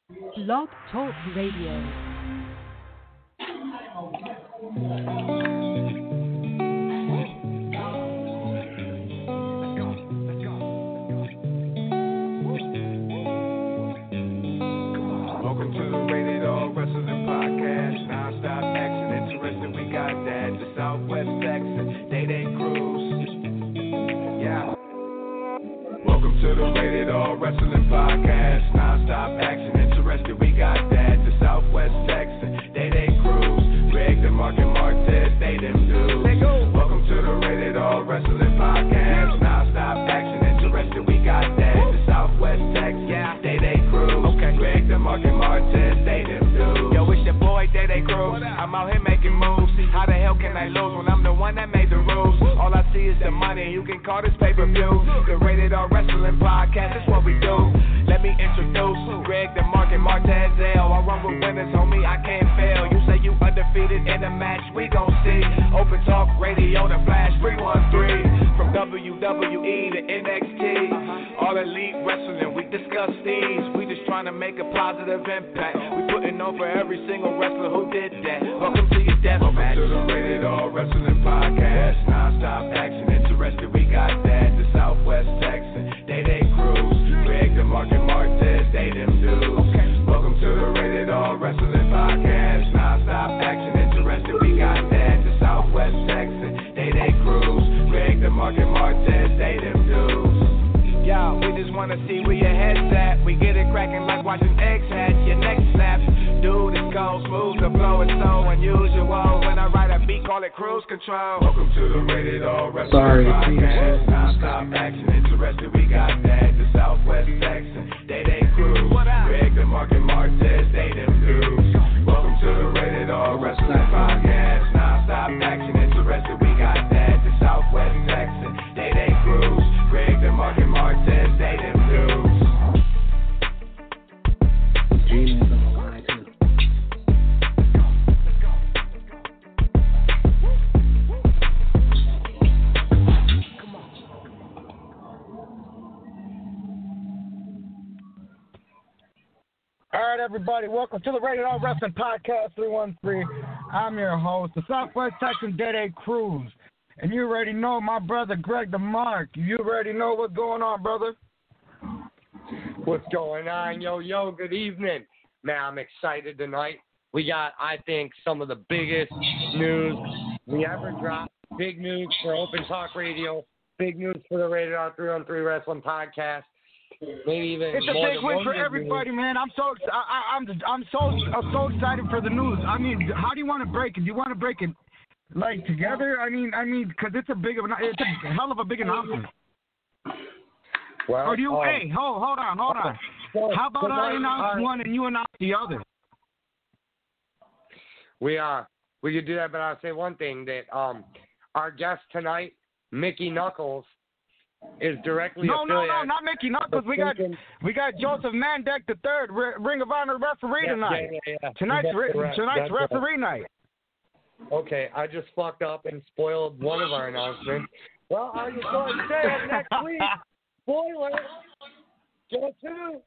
Blog Talk Radio. Welcome to the Rated R Wrestling Podcast. Non-stop action, interesting. We got that. The Southwest Texas, Day Cruise. Yeah. Welcome to the Rated R Wrestling Podcast. Non-stop action, interesting. We got that. The Southwest Texas, Day Cruise. Greg, DeMarc, and Martez, they them dudes. Welcome to the Rated R Wrestling Podcast. Non-stop action, interesting. We got that. The Southwest Texas, Day Cruise. Greg, DeMarc, and Martez, they them dudes. Yo, it's your boy, Day Cruz. I'm out here making moves. How the hell can I lose when I'm the one that made the rules? All I see is the money. You can call this pay-per-view. The Rated R Wrestling Podcast, that's what we do. Let me introduce Greg, DeMarc, and Martez. I run with winners, homie. I can't fail. You say you undefeated in a match, we gon' see. Open Talk Radio, The Flash 313. From WWE to NXT, all elite wrestling, we discuss these. We just trying to make a positive impact. We putting on for every single wrestler who did that. Welcome to your death match. Welcome to the Rated R Wrestling Podcast. Non-stop action, interested, we got that. The Southwest Texan, Day Cruise. Greg, DeMarc, and Martez, they them dudes. Welcome to the Rated R Wrestling Podcast. Non-stop action, interested, we got that. The Southwest Texan, Day Cruise. Greg, DeMarc, and Martez, they them dudes. Yo, we just wanna see where your head's at. We get it cracking like watching eggs hatch. Your neck snaps. Dude, it's cold, smooth, the flow is so unusual. When I write a beat, call it cruise control. Welcome to the Rated R Wrestling Podcast. Non-stop action, interested, we got that. The Southwest Texan, Day Cruise. Greg, DeMarc, and Martez, they them dudes. Welcome to the Rated R Wrestling Podcast. Non-stop action, interested, we got that. The Southwest Texan, Day Cruise. Greg, DeMarc, and Martez, they them dudes. Gene is on the line too. All right, everybody, welcome to the Rated R Wrestling Podcast 313. I'm your host, the Southwest Texan Day Cruz. And you already know my brother Greg DeMarc. You already know what's going on, brother. What's going on? Yo, good evening. Man, I'm excited tonight. We got, I think, some of the biggest news we ever dropped. Big news for Open Talk Radio. Big news for the Rated R 313 Wrestling Podcast. Maybe even it's a more big win for everybody, man. I'm so excited for the news. I mean, how do you want to break it? Do you want to break it like together? I mean, because it's a hell of a big announcement. Well, or do you? Hey, hold on. How about I announce one and you announce the other? We could do that, but I'll say one thing that our guest tonight, Mickey Knuckles, is directly affiliated. No, not Mickey Knuckles. We got Joseph Mandek III, Ring of Honor referee tonight. Yeah. Tonight's referee night. Okay, I just fucked up and spoiled one of our announcements. Well, are you going to say it next week? Spoiler. Guess who?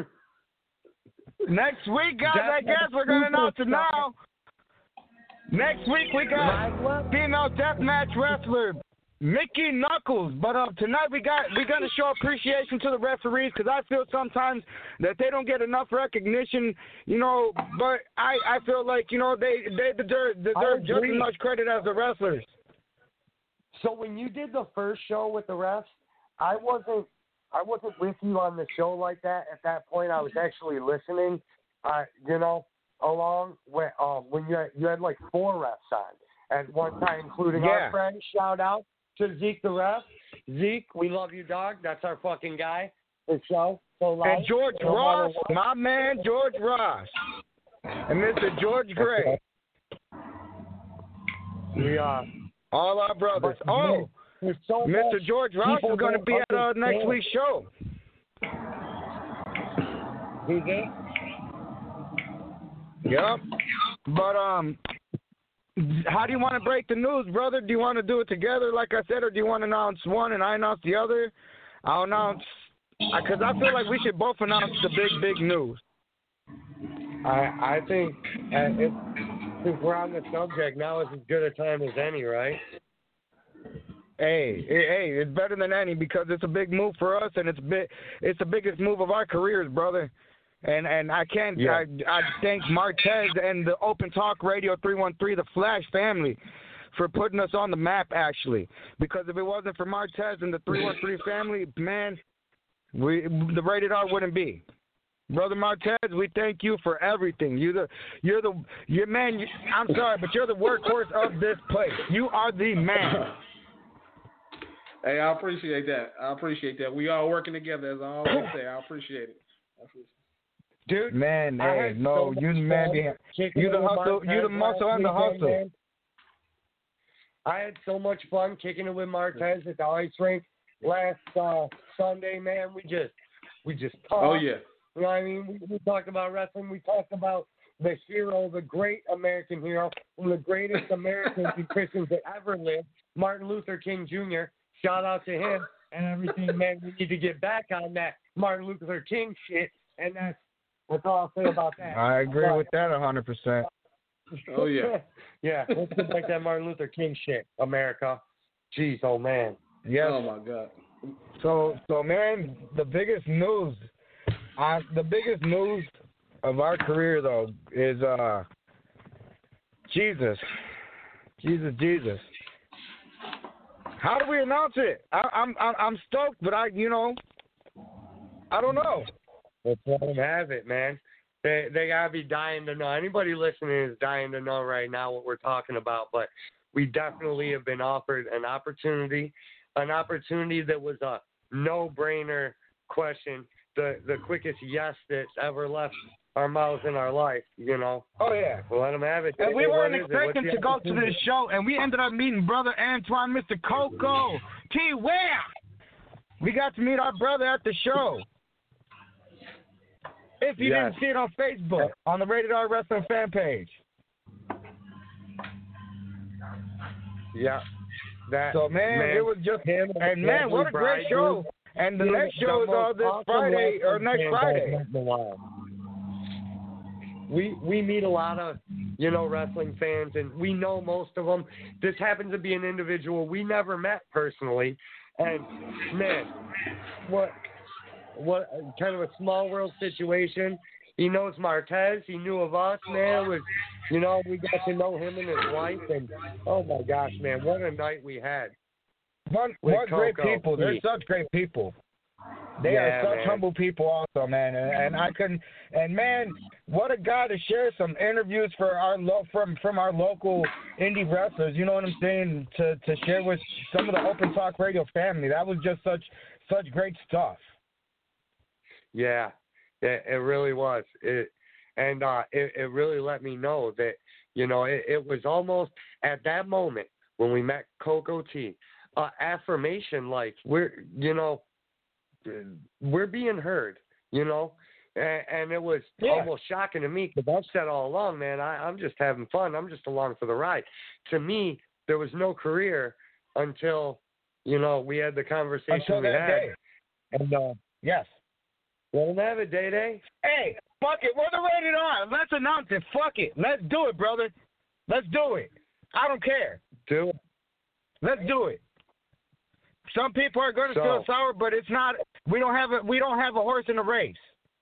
Next week, guys, I guess we're going to announce it now. Next week, we got female deathmatch wrestler Mickey Knuckles. But tonight, we're going to show appreciation to the referees because I feel sometimes that they don't get enough recognition, you know. But I feel like, you know, they deserve just as much credit as the wrestlers. So when you did the first show with the refs, I wasn't with you on the show like that. At that point, I was actually listening, along when you had like 4 refs on at one time, including our friend. Shout out to Zeke the ref. Zeke, we love you, dog. That's our fucking guy. The show. And George Ross, my man George Ross, and Mr. George Gray. We are all our brothers. Mr. George Ross is going to be at next week's show. Who's that? Yep. But how do you want to break the news, brother? Do you want to do it together, like I said, or do you want to announce one and I announce the other? I'll announce, because I feel like we should both announce the big news. I think since we're on the subject, now is as good a time as any, right? Hey, it's better than any because it's a big move for us, and it's the biggest move of our careers, brother. And I can't. Yeah. I thank Martez and the Open Talk Radio 313, the Flash family, for putting us on the map, actually. Because if it wasn't for Martez and the 313 family, man, the Rated R wouldn't be. Brother Martez, we thank you for everything. I'm sorry, but you're the workhorse of this place. You are the man. Hey, I appreciate that. We all working together, as I always say. I appreciate it. Dude, man, hey, no, you the man behind. You the hustle. You the muscle and the hustle. Man. I had so much fun kicking it with Martez at the ice rink last Sunday, man. We just talked. Oh yeah. You know what I mean? We talked about wrestling. We talked about the hero, the great American hero, one of the greatest Americans and Christians that ever lived, Martin Luther King Jr. Shout out to him and everything, man. We need to get back on that Martin Luther King shit, and that's all I'll say about that. I agree with that 100%. Oh, yeah. Yeah, let's get back that Martin Luther King shit, America. Jeez, oh, man. Yes. Oh, my God. So man, the biggest news of our career, though, is Jesus. How do we announce it? I'm stoked, but I don't know. Let's let them have it, man. They gotta be dying to know. Anybody listening is dying to know right now what we're talking about. But we definitely have been offered an opportunity that was a no-brainer question, the quickest yes that's ever left our mouths in our life. Oh yeah. We'll let them have it. And we weren't expecting to go to this show, and we ended up meeting Brother Antoine, Mr. Coco, Where. We got to meet our brother at the show. If you didn't see it on Facebook, on the Rated R Wrestling fan page. Yeah. So, man, it was just him. And, man, what a great show. And the next show is this Friday, or next Friday. We meet a lot of, wrestling fans, and we know most of them. This happens to be an individual we never met personally. And, man, what kind of a small world situation. He knows Martez. He knew of us, man. It was, we got to know him and his wife, and oh my gosh, man, what a night we had. What great people. They're such great people. They are such humble people also, man. And man, what a guy to share some interviews for from our local indie wrestlers, you know what I'm saying, to share with some of the Open Talk Radio family. That was just such great stuff. Yeah, it really was. It really let me know that, it was almost at that moment when we met Coco T, affirmation like we're being heard, and it was almost shocking to me because I've said all along, man, I'm just having fun. I'm just along for the ride. To me, there was no career until, we had the conversation we had. Day. And, yes. Let them have it, Day. Hey, fuck it. We're the Rated R. Let's announce it. Fuck it. Let's do it, brother. Let's do it. I don't care. Do it. Let's do it. Some people are going to feel sour, but it's not. We don't have a horse in the race.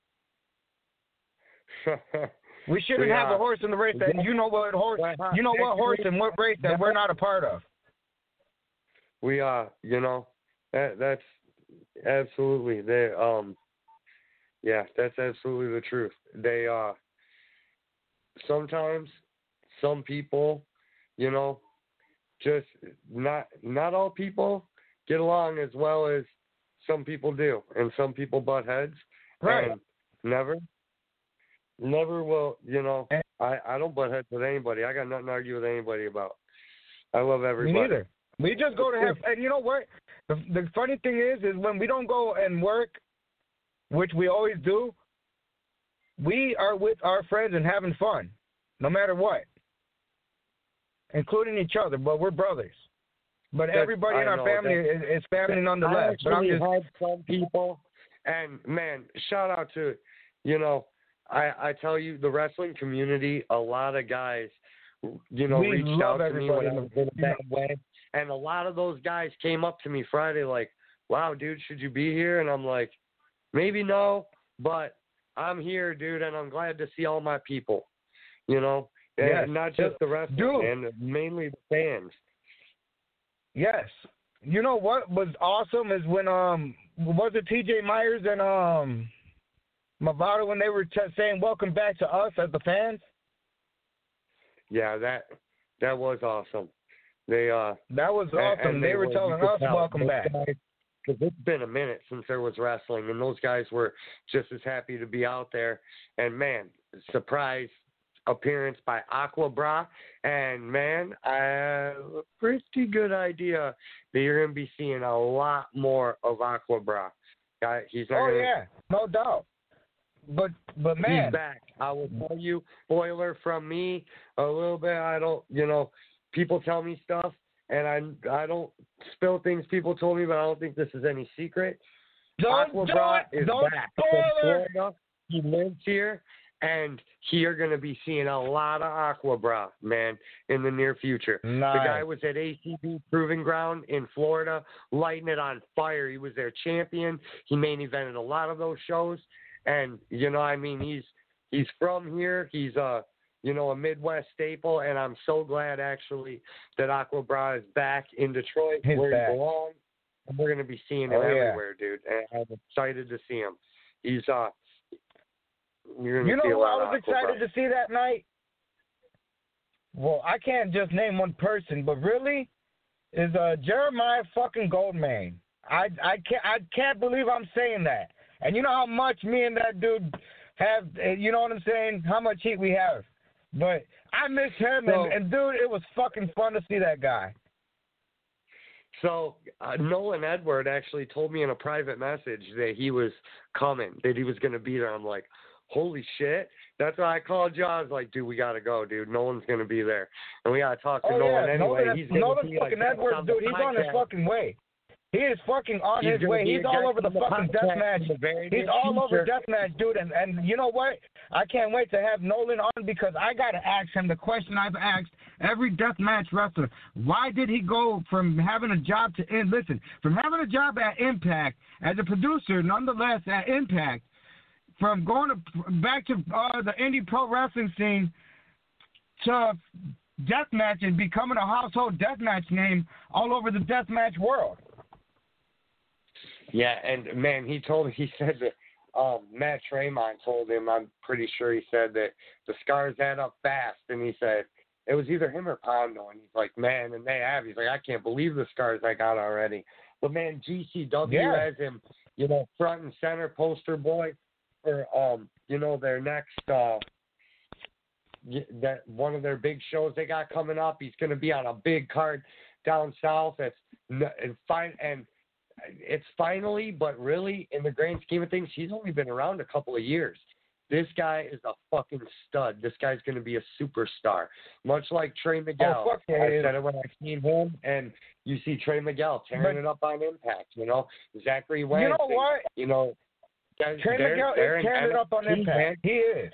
We shouldn't have a horse in the race that what horse and what race that we're not a part of. We are, that's absolutely that's absolutely the truth. They sometimes some people, just not all people get along as well as some people do, and some people butt heads. Right. And never will, I don't butt heads with anybody. I got nothing to argue with anybody about. I love everybody. Me neither. We just go to have, and you know what? The funny thing is when we don't go and work, which we always do, we are with our friends and having fun, no matter what, including each other. But we're brothers. But everybody in our family is family nonetheless. I actually had some people, and man, shout out to, I tell you, the wrestling community, a lot of guys, We reached love out to me everybody when I was in a bad way. And a lot of those guys came up to me Friday like, wow, dude, should you be here? And I'm like, maybe no, but I'm here, dude, and I'm glad to see all my people, Yes. and not just the wrestlers, Dude. man, mainly the fans. Yes. You know what was awesome is when was it TJ Myers and Movado when they were saying welcome back to us as the fans? Yeah, that was awesome. They That was awesome. and They were you telling could us tell welcome those back. guys, 'cause it's been a minute since there was wrestling, and those guys were just as happy to be out there. And man, surprise appearance by Aqua Bra, and man, I have a pretty good idea that you're gonna be seeing a lot more of Aqua Bra. He's not Oh gonna, yeah, no doubt. But man, he's back. I will tell you, spoiler from me, a little bit. I don't, people tell me stuff, and I don't spill things people told me, but I don't think this is any secret. Aqua Bra is back from Florida. He lives here, and you're going to be seeing a lot of Aqua Bra, man, in the near future. Nice. The guy was at ACB Proving Ground in Florida, lighting it on fire. He was their champion. He main evented a lot of those shows. And, he's from here. He's a Midwest staple, and I'm so glad, actually, that Aqua Bra is back in Detroit where he belongs. And we're going to be seeing him everywhere, dude. And I'm excited to see him. He's, you're going to see a who lot I of was Aqua excited Bra. to see that night? Well, I can't just name one person, but really, is Jeremiah fucking Goldman. I can't believe I'm saying that. And you know how much me and that dude have, you know what I'm saying? How much heat we have. But I miss him, and dude, it was fucking fun to see that guy. So Nolan Edward actually told me in a private message that he was coming, that he was going to be there. I'm like, holy shit. That's why I called you. I was like, dude, we got to go, dude. Nolan's going to be there. And we got to talk to Nolan anyway. Nolan fucking Edwards, dude, he's on his fucking way. He is fucking on his way. He's all over the fucking deathmatch. He's all over deathmatch, dude. And you know what? I can't wait to have Nolan on because I got to ask him the question I've asked every deathmatch wrestler. Why did he go from having a job from having a job at Impact as a producer, nonetheless at Impact, from going back to the indie pro wrestling scene to deathmatch and becoming a household deathmatch name all over the deathmatch world? Yeah, and man, he said that Matt Tremont told him, I'm pretty sure he said that the scars add up fast, and he said it was either him or Pondo, and he's like, man, and they have. He's like, I can't believe the scars I got already. But man, GCW has him, front and center poster boy for their next that one of their big shows they got coming up. He's going to be on a big card down south. It's finally, but really, in the grand scheme of things, he's only been around a couple of years. This guy is a fucking stud. This guy's going to be a superstar, much like Trey Miguel. Oh, fuck yeah, I said it when I seen him, and you see Trey Miguel tearing it up on Impact. Zachary Wentz. You know what? Trey Miguel is tearing it up on Impact. Man. He is.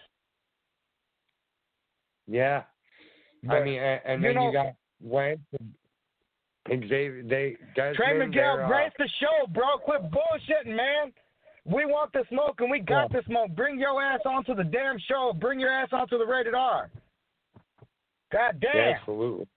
Yeah. But, and then you got Wentz and Xavier. Trey Miguel, grace the show, bro. Quit bullshitting, man. We want the smoke, and we got the smoke. Bring your ass onto the damn show. Bring your ass onto the Rated R. God damn. Yeah, absolutely.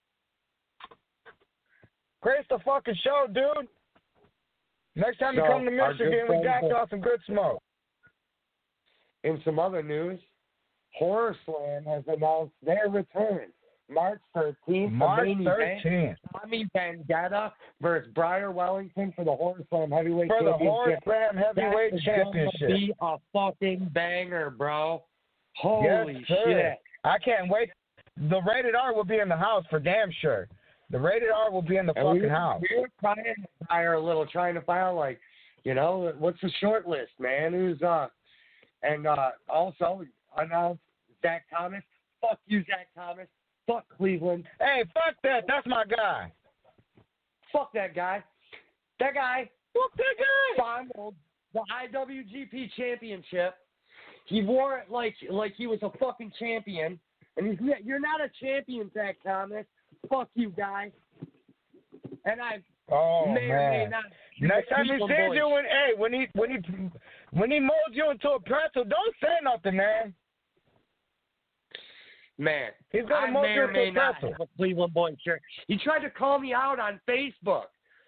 Grace the fucking show, dude. Next time you come to Michigan, we got y'all some good smoke. In some other news, Horror Slam has announced their return. March 13th. March 13th. Tommy Vendetta versus Briar Wellington for the Horror Slam Heavyweight Championship. For the Horror Slam Heavyweight Championship. Gonna be a fucking banger, bro. Holy shit. I can't wait. The Rated R will be in the house for damn sure. The Rated R will be in the fucking house. We were trying to hire a little, trying to find what's the short list, man? Who's and also announced Zach Thomas. Fuck you, Zach Thomas. Fuck Cleveland. Hey, fuck that. That's my guy. Fuck that guy. That guy. Fuck that guy. Finaled the IWGP Championship. He wore it like he was a fucking champion. And you're not a champion, Zach Thomas. Fuck you, guy. And I may or may not. Next time he sees you, when he molds you into a pretzel, don't say nothing, man. Man, he's gonna mold you into a pretzel. Have a Cleveland boy shirt. He tried to call me out on Facebook.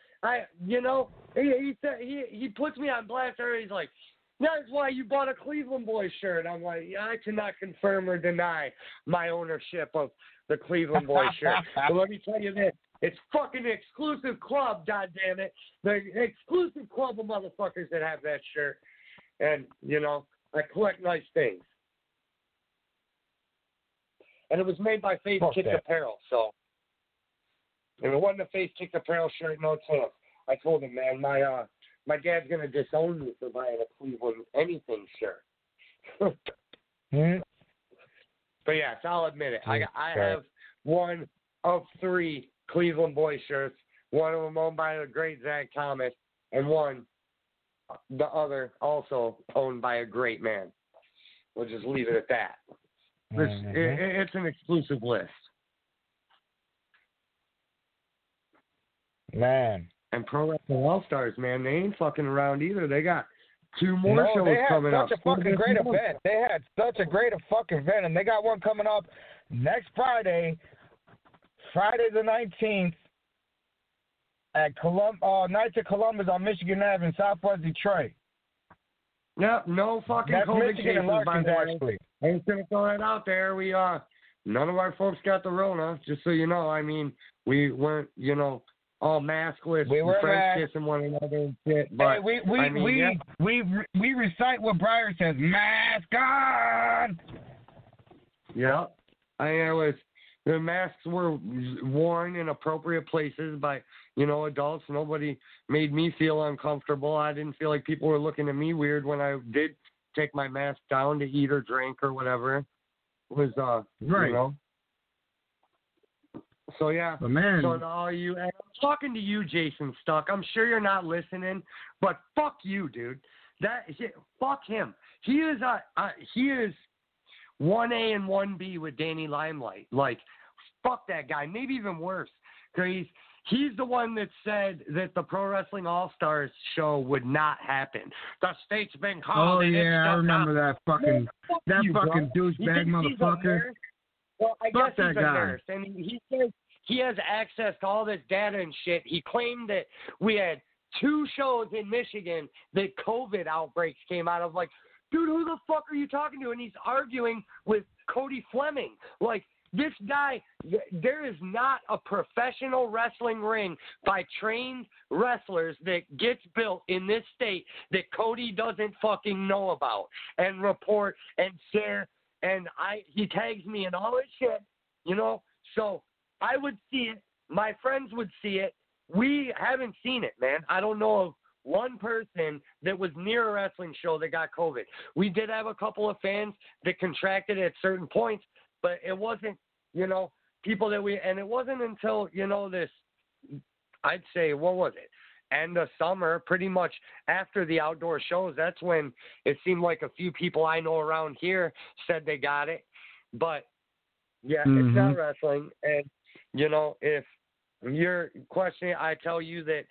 He said he puts me on blast. He's like, that's why you bought a Cleveland boy shirt. I'm like, I cannot confirm or deny my ownership of the Cleveland boy shirt. But let me tell you this. It's fucking an exclusive club, goddammit. The exclusive club of motherfuckers that have that shirt. And, I collect nice things. And it was made by Face Kicked Apparel, so. If it wasn't a Face Kicked Apparel shirt, no chance. I told him, man, my dad's going to disown me for buying a Cleveland anything shirt. But, yes, I'll admit it. I have one of 3 Cleveland boy shirts, one of them owned by the great Zach Thomas, and the other also owned by a great man. We'll just leave it at that. It's an exclusive list. Man. And Pro Wrestling All-Stars, man, they ain't fucking around either. They got 2 more shows coming up. They had such a fucking great event. They had such a great fucking event, and they got one coming up next Friday the 19th at Knights of Columbus on Michigan Ave in Southwest Detroit. Yep, no fucking That's COVID Michigan cases, and Larkins, by the way. actually. I'm just going to throw that out there. We none of our folks got the Rona, just so you know. I mean, we weren't, all maskless, we were French kissing one another and shit. But we recite what Breyer says, mask on. Yeah, the masks were worn in appropriate places by adults. Nobody made me feel uncomfortable. I didn't feel like people were looking at me weird when I did take my mask down to eat or drink or whatever. It was right. So yeah, but man. So all you, and I'm talking to you, Jason Stuck. I'm sure you're not listening, but fuck you, dude. Fuck him. He is 1A and 1B with Danny Limelight. Like, fuck that guy. Maybe even worse, because he's the one that said that the Pro Wrestling All-Stars show would not happen. The state's been called. Oh yeah, I remember that fucking douchebag motherfucker. Well, I guess he's a nurse, and he says he has access to all this data and shit. He claimed that we had 2 shows in Michigan that COVID outbreaks came out of. Like, dude, who the fuck are you talking to? And he's arguing with Cody Fleming. Like, this guy, there is not a professional wrestling ring by trained wrestlers that gets built in this state that Cody doesn't fucking know about and report and share. And he tags me in all his shit, So I would see it. My friends would see it. We haven't seen it, man. I don't know of one person that was near a wrestling show that got COVID. We did have a couple of fans that contracted at certain points, but it wasn't, people that and it wasn't until, this, I'd say, what was it? End of summer, pretty much after the outdoor shows, that's when it seemed like a few people I know around here said they got it. But, yeah, It's not wrestling. And, if you're questioning, I tell you that,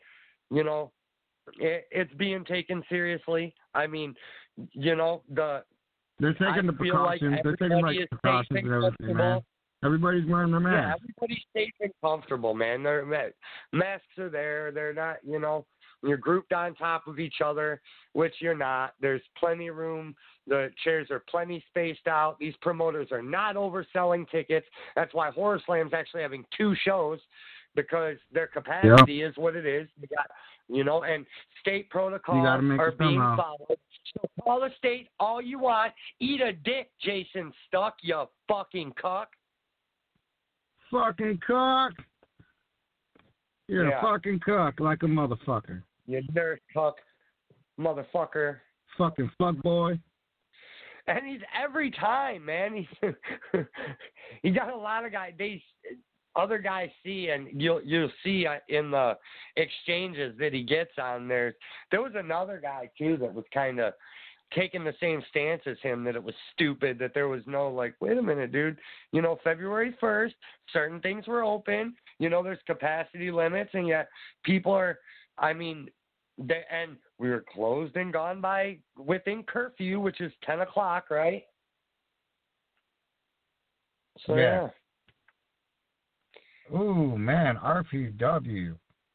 it's being taken seriously. I mean, they're taking the precautions. They're taking precautions and everything, man. Everybody's wearing their mask. Yeah, everybody's safe and comfortable, man. Masks are there. They're not, you're grouped on top of each other, which you're not. There's plenty of room. The chairs are plenty spaced out. These promoters are not overselling tickets. That's why Horror Slam's actually having 2 shows, because their capacity is what it is. They got, and state protocols are being followed. So call the state all you want. Eat a dick, Jason Stuck, you fucking cuck. Fucking cuck. You're a fucking cuck like a motherfucker. You nerd cuck, motherfucker. Fucking fuck boy. And he's every time, man. He got a lot of guys. Other guys see, and you'll see in the exchanges that he gets on there. There was another guy too that was kind of taking the same stance as him, that it was stupid, that there was no, like, wait a minute, dude, you know, February 1st, certain things were open, you know, there's capacity limits, and yet people are, I mean, and we were closed and gone by within curfew, which is 10 o'clock, right? So, yeah. Ooh, man, RPW.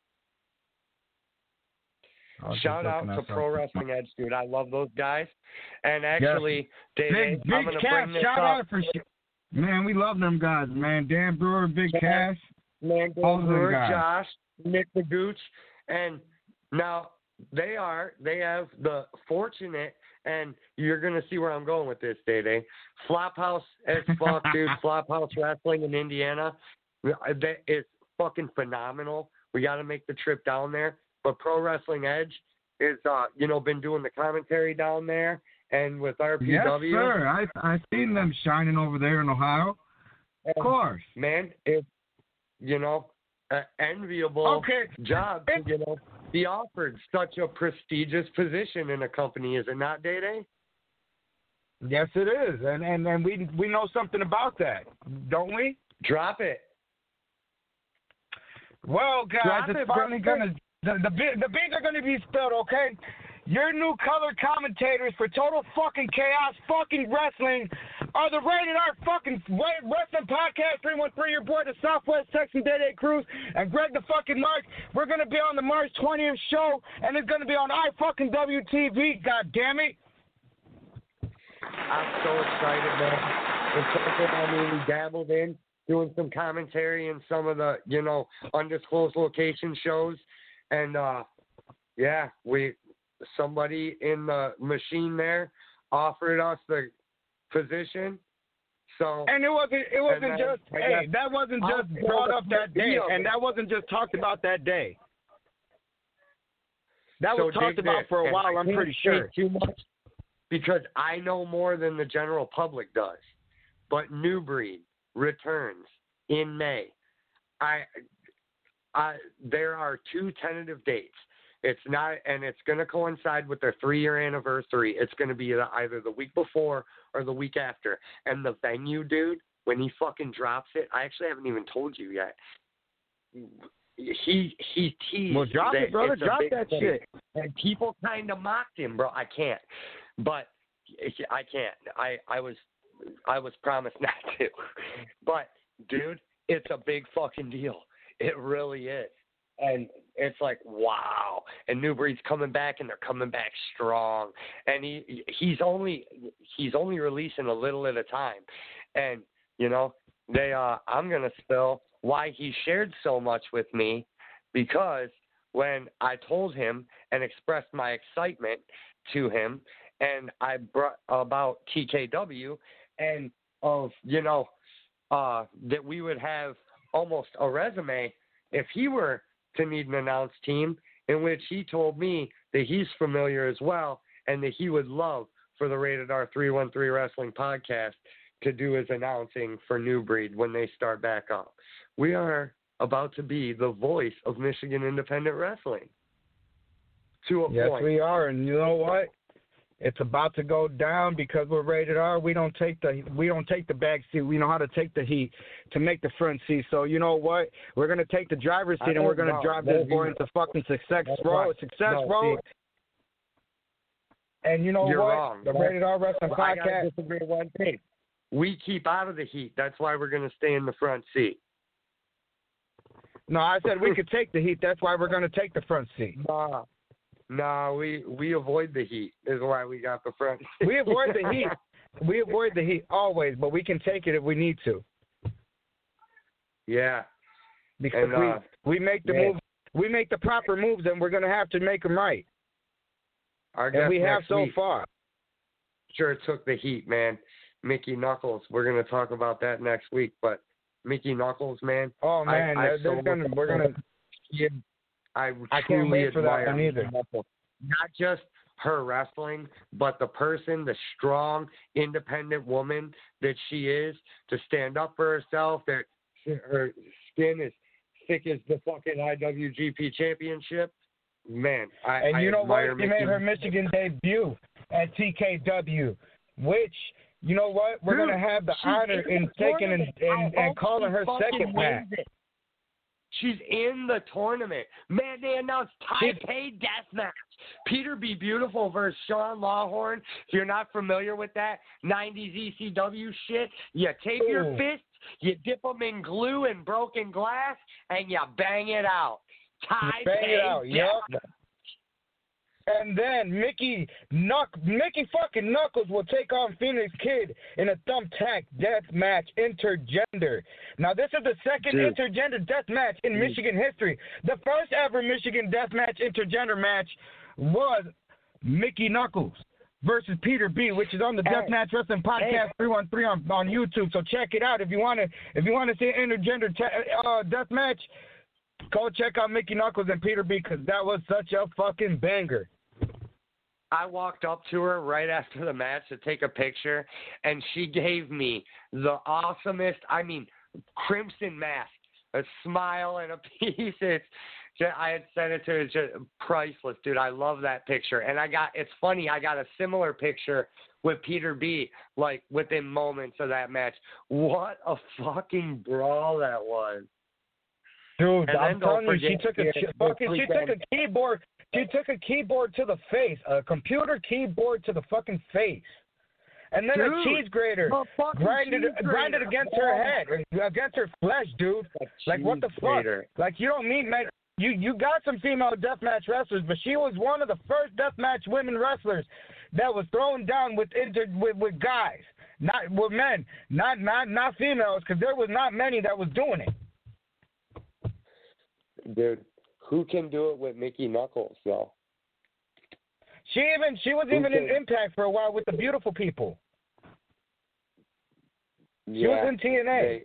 Shout out to Pro Wrestling Edge, dude. I love those guys. And actually, Dave, I'm going to bring this up. Man, we love them guys, man. Dan Brewer, Big Cash. Man, Dan Brewer, Josh, Nick the Gooch. And now they have the fortunate, and you're going to see where I'm going with this, Day. Flophouse as fuck, dude. Flophouse Wrestling in Indiana. It's fucking phenomenal. We got to make the trip down there. But Pro Wrestling Edge is, you know, been doing the commentary down there, and with RPW. Yes, sir. I've seen them shining over there in Ohio. Of course. Man, it's, you know, an enviable job to, you know, be offered such a prestigious position in a company, is it not, Day? Yes, it is. And we know something about that, don't we? Drop it. Well, guys, it's finally going to... The beans are going to be spilled, okay? Your new color commentators for Total Fucking Chaos Fucking Wrestling are the Rated R Fucking Wrestling Podcast 313, your boy, the Southwest Texan Day Cruz, and Greg the fucking Mark. We're going to be on the March 20th show, and it's going to be on iFucking-WTV, God damn it. I'm so excited, man. It's something, I mean, we dabbled in, doing some commentary in some of the, you know, undisclosed location shows. And, yeah, somebody in the machine there offered us the position. So, and it wasn't just, hey, that wasn't just brought up that day, and that wasn't just talked about that day. That was talked about for a while, I'm pretty sure. Too much because I know more than the general public does. But New Breed returns in May. There are 2 tentative dates. It's not, and it's going to coincide with their 3-year anniversary. It's going to be either the week before or the week after. And the venue, dude, when he fucking drops it, I actually haven't even told you yet. He teased. Well, drop it, brother. Drop that shit. And people kind of mocked him, bro. I can't. But I can't. I was promised not to. But, dude, it's a big fucking deal. It really is. And it's like, wow. And New Breed's coming back, and they're coming back strong. And he's only releasing a little at a time. And, you know, I'm going to spill why he shared so much with me, because when I told him and expressed my excitement to him, and I brought about TKW and of, you know, that we would have almost a resume if he were to need an announced team, in which he told me that he's familiar as well and that he would love for the Rated R 313 Wrestling Podcast to do his announcing for New Breed when they start back up. We are about to be the voice of Michigan independent wrestling. To a point. Yes, we are, and you know what? It's about to go down because we're Rated R. We don't take the back seat. We know how to take the heat to make the front seat. So you know what? We're gonna take the driver's seat and we're gonna drive this boy into fucking success road. And you know You're what? Wrong. The Rated R Wrestling Podcast. I gotta disagree with one thing. We keep out of the heat. That's why we're gonna stay in the front seat. No, I said we could take the heat. That's why we're gonna take the front seat. No, we avoid the heat is why we got the front. We avoid the heat. We avoid the heat always, but we can take it if we need to. Yeah. Because we make the moves, we make the proper moves, and we're going to have to make them right. And we have so far. Sure took the heat, man. Mickey Knuckles. We're going to talk about that next week, but Mickey Knuckles, man. Oh, man. I can't wait for that one either. Not just her wrestling, but the person, the strong, independent woman that she is, to stand up for herself. That her skin is thick as the fucking IWGP Championship. Man, you know what? She made her Michigan debut at TKW, which, you know what, we're going to have the honor in taking and calling her second match. She's in the tournament. Man, they announced Taipei Deathmatch. Peter B. Beautiful versus Sean Lawhorn. If you're not familiar with that 90s ECW shit, you tape your fists, you dip them in glue and broken glass, and you bang it out. Taipei Deathmatch. And then Mickey fucking Knuckles will take on Phoenix Kid in a thumbtack death match intergender. Now, this is the second intergender death match in Michigan history. The first ever Michigan death match intergender match was Mickey Knuckles versus Peter B, which is on the Deathmatch Wrestling Podcast 313 on YouTube. So check it out if you want to see an intergender death match. Go check out Mickey Knuckles and Peter B, because that was such a fucking banger. I walked up to her right after the match to take a picture, and she gave me the awesomest, crimson mask, a smile and a piece. I had sent it to her. It's just priceless, dude. I love that picture. And it's funny, I got a similar picture with Peter B, like within moments of that match. What a fucking brawl that was. Dude, I'm telling you, she took a keyboard. She took a keyboard to the face, a computer keyboard to the fucking face, and then a cheese grater grinded against her head, against her flesh, dude. Like, what the fuck? Like, you don't need, man. You got some female deathmatch wrestlers, but she was one of the first deathmatch women wrestlers that was thrown down with guys, not with men, not females, because there was not many that was doing it. Dude, who can do it with Mickey Knuckles, though? She was even in Impact for a while with the Beautiful People. She was in TNA.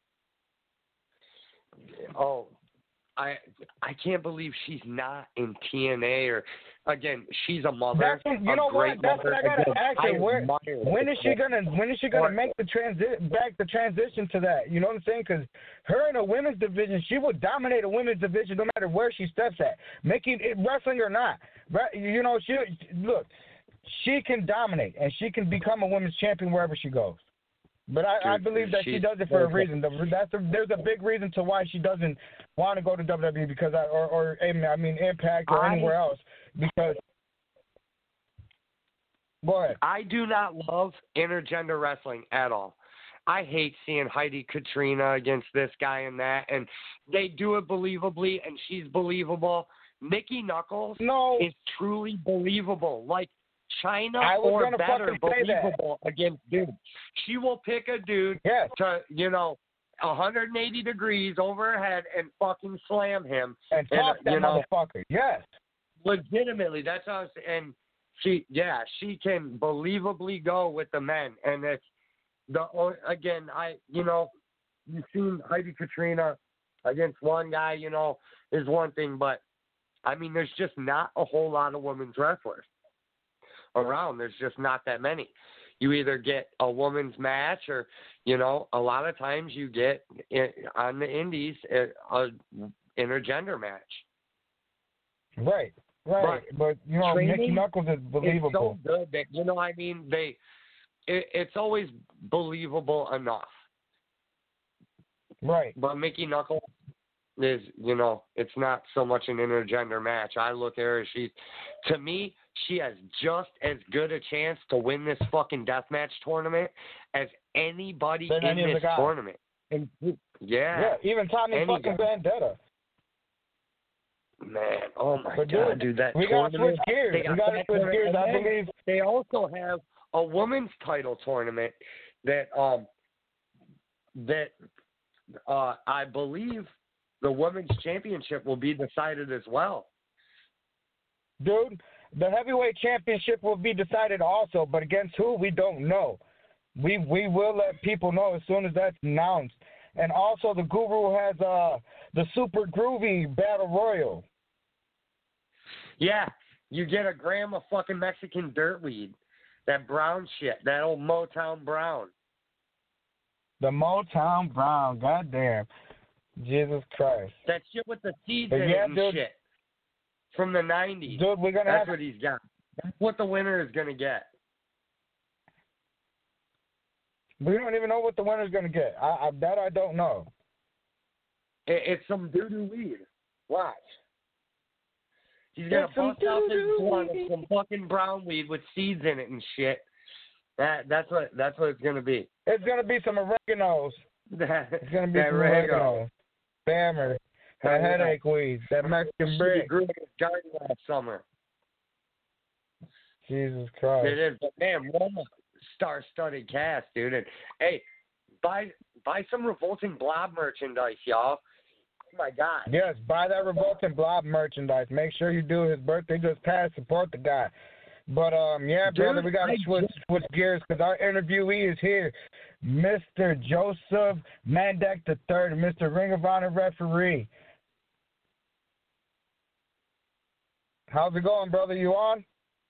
I can't believe she's not in TNA. Or again, she's a mother. That's what I gotta ask her. When is she gonna make the transition to that? You know what I'm saying? Because her in a women's division, she will dominate a women's division no matter where she steps at, making it wrestling or not. You know, she can dominate and she can become a women's champion wherever she goes. But I believe that she does it for a reason. There's a big reason to why she doesn't want to go to WWE because Impact or anywhere else. Because go ahead. I do not love intergender wrestling at all. I hate seeing Heidi Katrina against this guy and that, and they do it believably, and she's believable. Mickey Knuckles is truly believable. Like, China or better believable against dudes. She will pick a dude to, 180 degrees over her head and fucking slam him. And toss that motherfucker. Yes. Legitimately, that's how and she can believably go with the men. And it's you've seen Heidi Katrina against one guy, is one thing, but there's just not a whole lot of women's wrestlers around. There's just not that many. You either get a women's match or, a lot of times you get on the indies a intergender match. Right. But Mickey Knuckles is believable. It's so good that, it's always believable enough. Right. But Mickey Knuckles is, it's not so much an intergender match. I look at her, to me, she has just as good a chance to win this fucking deathmatch tournament as anybody in this tournament. And, yeah, even Tommy fucking Vendetta. Man, oh my God, dude, that we tournament. Gotta switch gears. I believe. They also have a women's title tournament that I believe the women's championship will be decided as well. Dude, the heavyweight championship will be decided also, but against who, we don't know. We will let people know as soon as that's announced. And also the Guru has the Super Groovy Battle Royal. Yeah, you get a gram of fucking Mexican dirtweed. That brown shit, that old Motown Brown. The Motown Brown, goddamn. Jesus Christ. That shit with the seeds in it and shit. From the 90s. Dude, that's what he's got. That's what the winner is going to get. We don't even know what the winner's going to get. I don't know. It's some doo-doo weed. Watch. He's going to bust out this blunt of some fucking brown weed with seeds in it and shit. That's what it's going to be. It's going to be some oreganos. It's going to be some oregano. Bammer. That headache weed. That Mexican brick. Grew in his garden last summer. Jesus Christ. It is. But, man, what a star-studded cast, dude. And, hey, buy some Revolting Blob merchandise, y'all. Oh, my God. Yes, buy that Revolting Blob merchandise. Make sure you do. His birthday just passed. Support the guy. But, yeah, dude, brother, we got to switch gears because our interviewee is here. Mr. Joseph Mandek III, Mr. Ring of Honor referee. How's it going, brother? You on?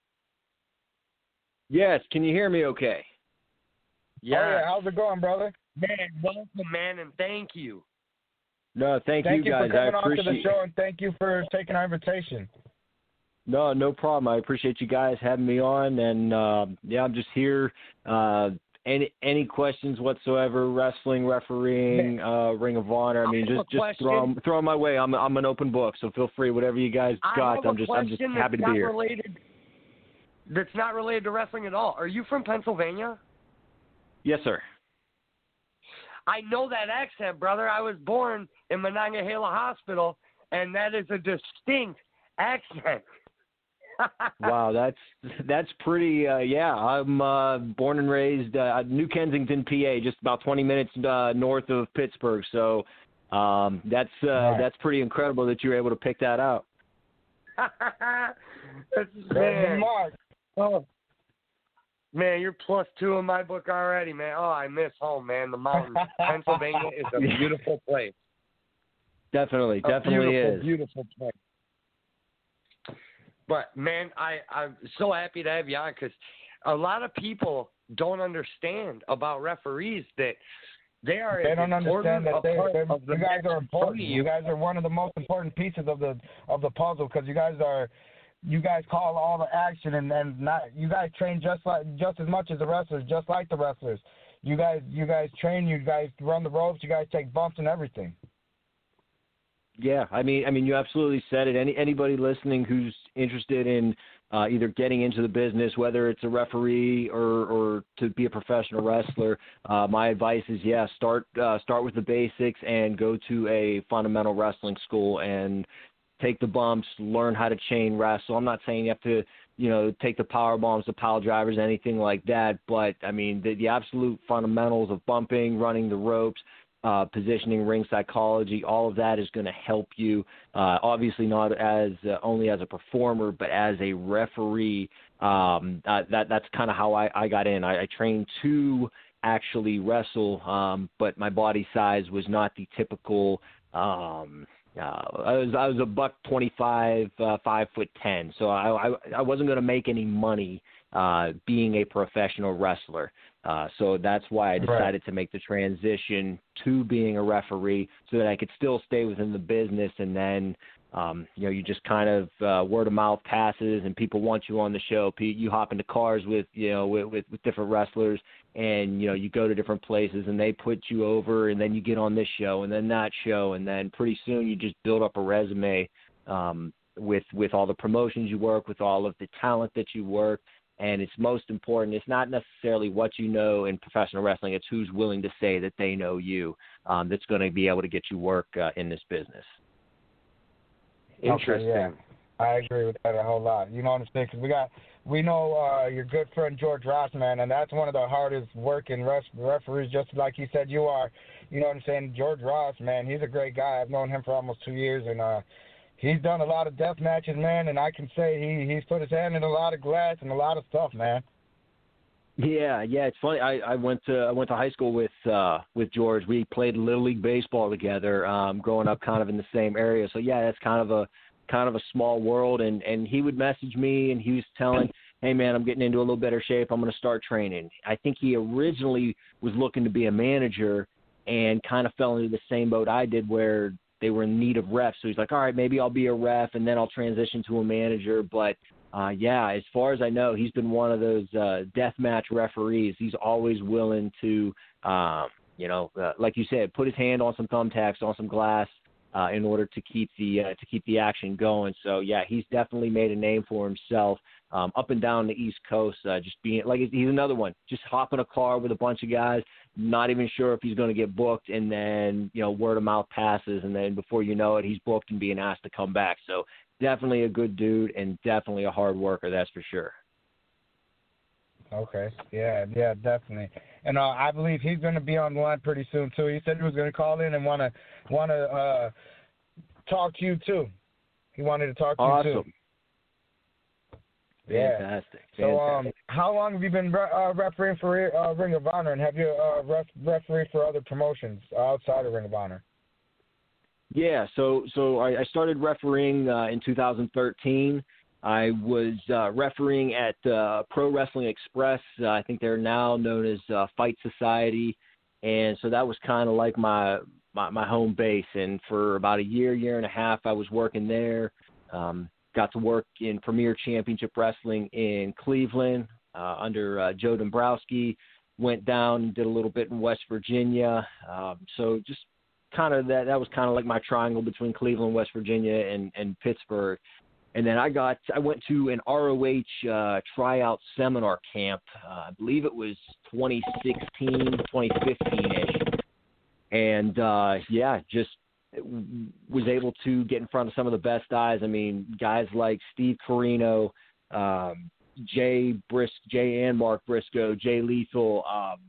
Yes. Can you hear me okay? Yeah. Oh, yeah. How's it going, brother? Man, welcome, man, and thank you. No, thank you guys. For coming I appreciate on to the show, and thank you for taking our invitation. No problem. I appreciate you guys having me on, and yeah, I'm just here. Any questions whatsoever? Wrestling, refereeing, Ring of Honor. I mean, just throw them my way. I'm an open book, so feel free. Whatever you guys got, I'm just happy to be here. That's not related to wrestling at all. Are you from Pennsylvania? Yes, sir. I know that accent, brother. I was born in Monongahela Hospital, and that is a distinct accent. Wow, that's pretty. Yeah, I'm born and raised New Kensington, PA, just about 20 minutes north of Pittsburgh. So that's pretty incredible that you were able to pick that out. Man. Oh, man, you're +2 in my book already, man. Oh, I miss home, man. The mountains. Pennsylvania is a beautiful place. Definitely is. Beautiful place. But, man, I'm so happy to have you on because a lot of people don't understand about referees that they don't understand that you guys are important. You guys are one of the most important pieces of the puzzle because you guys call all the action and not you guys train just as much as the wrestlers, just like the wrestlers. You guys train, you guys run the ropes, you guys take bumps and everything. Yeah, I mean, you absolutely said it. Anybody listening who's interested in either getting into the business, whether it's a referee or to be a professional wrestler, my advice is start with the basics and go to a fundamental wrestling school and take the bumps, learn how to chain wrestle. I'm not saying you have to, take the power bombs, the pile drivers, anything like that, but I mean the absolute fundamentals of bumping, running the ropes, positioning, ring psychology, all of that is going to help you, obviously not as only as a performer, but as a referee. That's kind of how I got in. I trained to actually wrestle, but my body size was not the typical. I was a $125, 5'10", so I wasn't going to make any money being a professional wrestler. So that's why I decided to make the transition to being a referee so that I could still stay within the business. And then, you just kind of word of mouth passes and people want you on the show. You hop into cars with different wrestlers and, you go to different places and they put you over and then you get on this show and then that show. And then pretty soon you just build up a resume with all the promotions you work, with all of the talent that you work. And it's most important. It's not necessarily what you know in professional wrestling. It's who's willing to say that they know you that's going to be able to get you work in this business. Interesting. Okay, yeah. I agree with that a whole lot. You know what I'm saying? Because we know your good friend George Ross, man, and that's one of the hardest working referees, just like you said you are. You know what I'm saying? George Ross, man, he's a great guy. I've known him for almost 2 years, and he's done a lot of death matches, man, and I can say he's put his hand in a lot of glass and a lot of stuff, man. Yeah, it's funny. I went to high school with George. We played Little League baseball together, growing up kind of in the same area. So yeah, that's kind of a small world. And he would message me and he was telling, hey man, I'm getting into a little better shape. I'm going to start training. I think he originally was looking to be a manager and kind of fell into the same boat I did where they were in need of refs. So he's like, all right, maybe I'll be a ref and then I'll transition to a manager. But yeah, as far as I know, he's been one of those death match referees. He's always willing to, like you said, put his hand on some thumbtacks, on some glass, in order to keep the action going. So yeah, he's definitely made a name for himself up and down the East Coast. Just being like, he's another one. Just hop in a car with a bunch of guys, not even sure if he's going to get booked, and then word of mouth passes, and then before you know it, he's booked and being asked to come back. So definitely a good dude and definitely a hard worker. That's for sure. Okay. Yeah, definitely. And I believe he's going to be on the line pretty soon too. He said he was going to call in and want to talk to you too. He wanted to talk to you too. Yeah. Fantastic. So, how long have you been refereeing for Ring of Honor, and have you refereed for other promotions outside of Ring of Honor? Yeah. So I started refereeing in 2013. I was refereeing at Pro Wrestling Express. I think they're now known as Fight Society. And so that was kind of like my home base. And for about a year and a half, I was working there. Got to work in Premier Championship Wrestling in Cleveland under Joe Dombrowski. Went down and did a little bit in West Virginia. So just kind of that was kind of like my triangle between Cleveland, West Virginia, and Pittsburgh. And then I went to an ROH tryout seminar camp. I believe it was 2016, 2015-ish. And, just was able to get in front of some of the best guys. I mean, guys like Steve Corino, Jay and Mark Briscoe, Jay Lethal,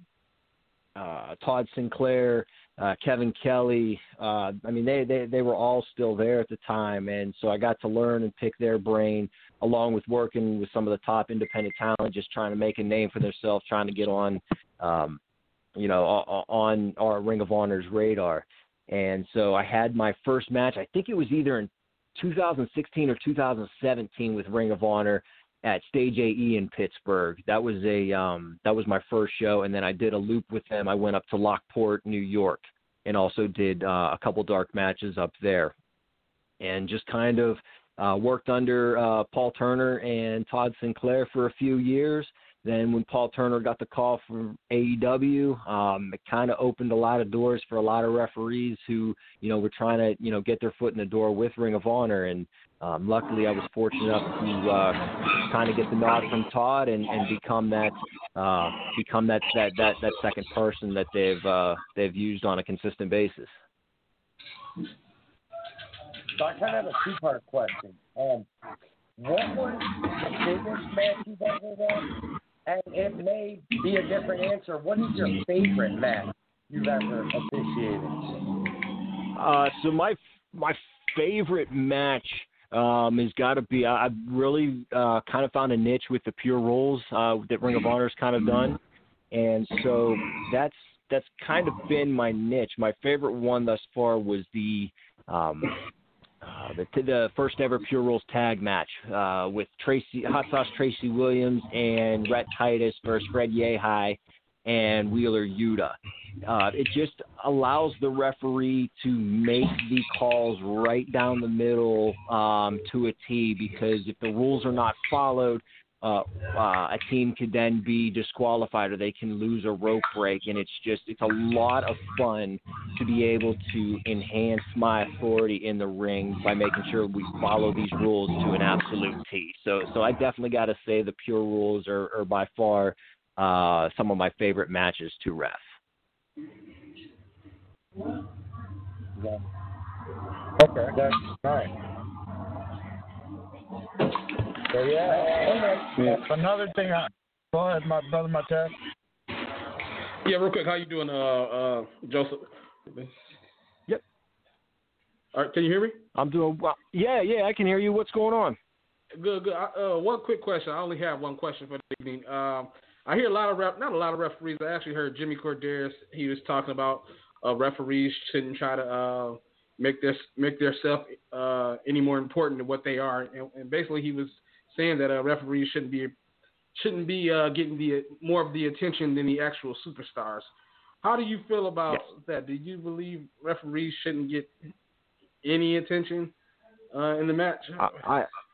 Todd Sinclair, Kevin Kelly. They were all still there at the time, and so I got to learn and pick their brain, along with working with some of the top independent talent, just trying to make a name for themselves, trying to get on, on our Ring of Honor's radar. And so I had my first match. I think it was either in 2016 or 2017 with Ring of Honor at Stage AE in Pittsburgh. That was my first show, and then I did a loop with them. I went up to Lockport, New York, and also did a couple dark matches up there, and just kind of worked under Paul Turner and Todd Sinclair for a few years. Then when Paul Turner got the call from AEW, it kind of opened a lot of doors for a lot of referees who, were trying to, get their foot in the door with Ring of Honor. And luckily I was fortunate enough to kind of get the nod from Todd and become that second person that they've used on a consistent basis. So I kind of have a two-part question. What was the biggest match you've ever won? And it may be a different answer. What is your favorite match you've ever officiated? So my favorite match has got to be. I've really kind of found a niche with the Pure Rules that Ring of Honor's kind of done, and so that's kind of been my niche. My favorite one thus far was the first ever Pure Rules tag match with Hot Sauce Tracy Williams and Rhett Titus versus Fred Yehai and Wheeler Yuta. It just allows the referee to make the calls right down the middle to a T, because if the rules are not followed, a team could then be disqualified or they can lose a rope break, and it's a lot of fun to be able to enhance my authority in the ring by making sure we follow these rules to an absolute T. So I definitely got to say the Pure Rules are by far some of my favorite matches to ref. Yeah. Okay, that's nice. So yeah. Another thing. Go ahead, my brother, Martez. Yeah, real quick. How you doing, Joseph? Yep. All right, can you hear me? I'm doing well. Yeah, I can hear you. What's going on? Good. One quick question. I only have one question for the evening. I hear not a lot of referees. I actually heard Jimmy Corderas. He was talking about referees shouldn't try to make themselves any more important than what they are, and basically he was saying that referees shouldn't be getting more of the attention than the actual superstars. How do you feel about that? Do you believe referees shouldn't get any attention in the match?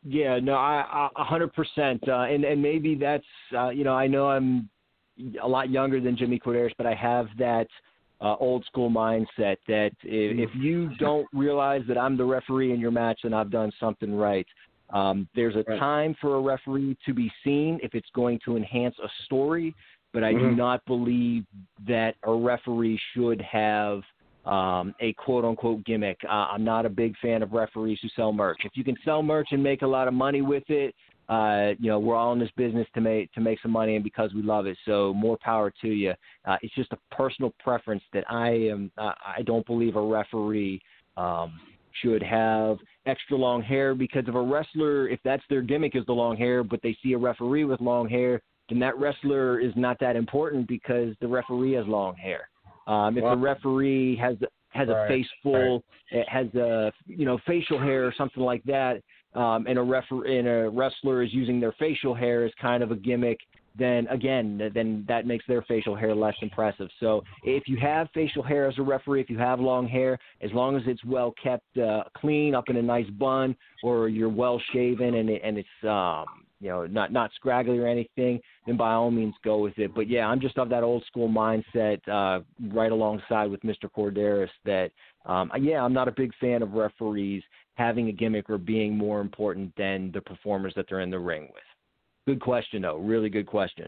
Yeah, no, I 100%. And maybe that's, I know I'm a lot younger than Jimmy Korderas, but I have that old school mindset that if you don't realize that I'm the referee in your match, then I've done something right. There's a time for a referee to be seen if it's going to enhance a story, but I do not believe that a referee should have a quote-unquote gimmick. I'm not a big fan of referees who sell merch. If you can sell merch and make a lot of money with it, we're all in this business to make some money and because we love it. So more power to you. It's just a personal preference that I don't believe a referee should have extra long hair, because if a wrestler, if that's their gimmick is the long hair, but they see a referee with long hair, then that wrestler is not that important because the referee has long hair. If the referee has a face full, it has a facial hair or something like that, and a wrestler is using their facial hair as kind of a gimmick, then that makes their facial hair less impressive. So if you have facial hair as a referee, if you have long hair, as long as it's well kept clean, up in a nice bun, or you're well shaven and it's not scraggly or anything, then by all means go with it. But yeah, I'm just of that old school mindset, right alongside with Mr. Korderas, that I'm not a big fan of referees having a gimmick or being more important than the performers that they're in the ring with. Good question, though. Really good question.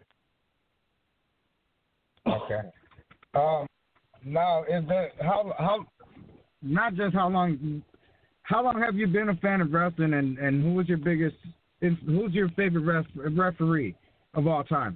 Okay. Now, is that how? Not just how long have you been a fan of wrestling, and who's your favorite referee of all time?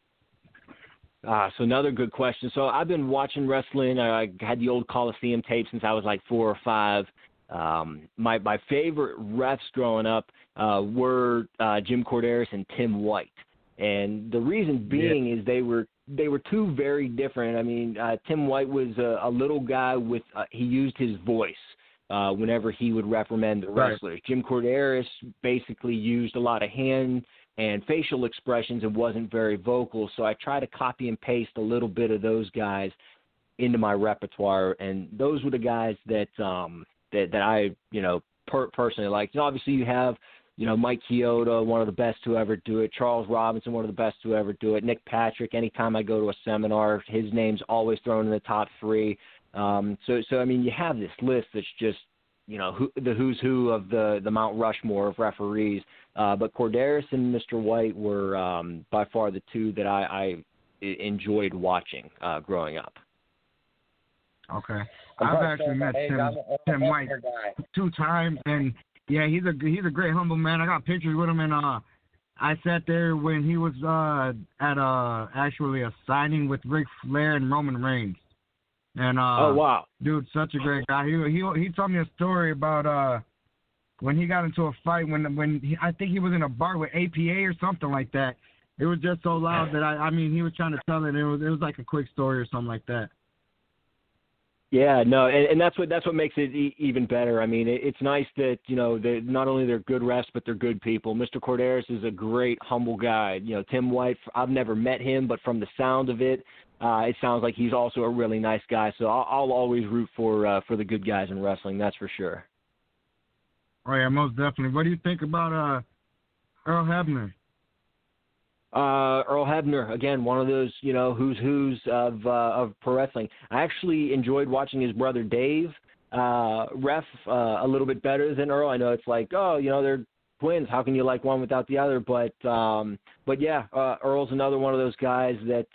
So another good question. So I've been watching wrestling. I had the old Coliseum tape since I was like 4 or 5. My favorite refs growing up were Jim Korderas and Tim White, and the reason being is they were two very different. I mean, Tim White was a little guy with he used his voice whenever he would reprimand the wrestlers. Jim Korderas basically used a lot of hand and facial expressions and wasn't very vocal, so I try to copy and paste a little bit of those guys into my repertoire, and those were the guys that I personally liked. And obviously you have Mike Chioda, one of the best to ever do it. Charles Robinson, one of the best to ever do it. Nick Patrick, anytime I go to a seminar, his name's always thrown in the top 3. So I mean, you have this list that's just, the who's who of the Mount Rushmore of referees. But Korderas and Mr. White were by far the two that I enjoyed watching growing up. Okay. I've actually met Tim White 2 times, and yeah, he's a great humble man. I got pictures with him, and I sat there when he was at actually a signing with Ric Flair and Roman Reigns. And oh wow, dude, such a great guy. He told me a story about when he got into a fight I think he was in a bar with APA or something like that. It was just so loud that I mean he was trying to tell it. It was like a quick story or something like that. Yeah, no, and that's what makes it even better. I mean, it's nice that they not only they're good refs, but they're good people. Mr. Korderas is a great, humble guy. Tim White, I've never met him, but from the sound of it, it sounds like he's also a really nice guy. So I'll always root for the good guys in wrestling. That's for sure. Oh yeah, most definitely. What do you think about Earl Hebner? Earl Hebner, again, one of those, who's of pro wrestling. I actually enjoyed watching his brother Dave ref a little bit better than Earl. I know it's like, they're twins. How can you like one without the other? But yeah, Earl's another one of those guys that,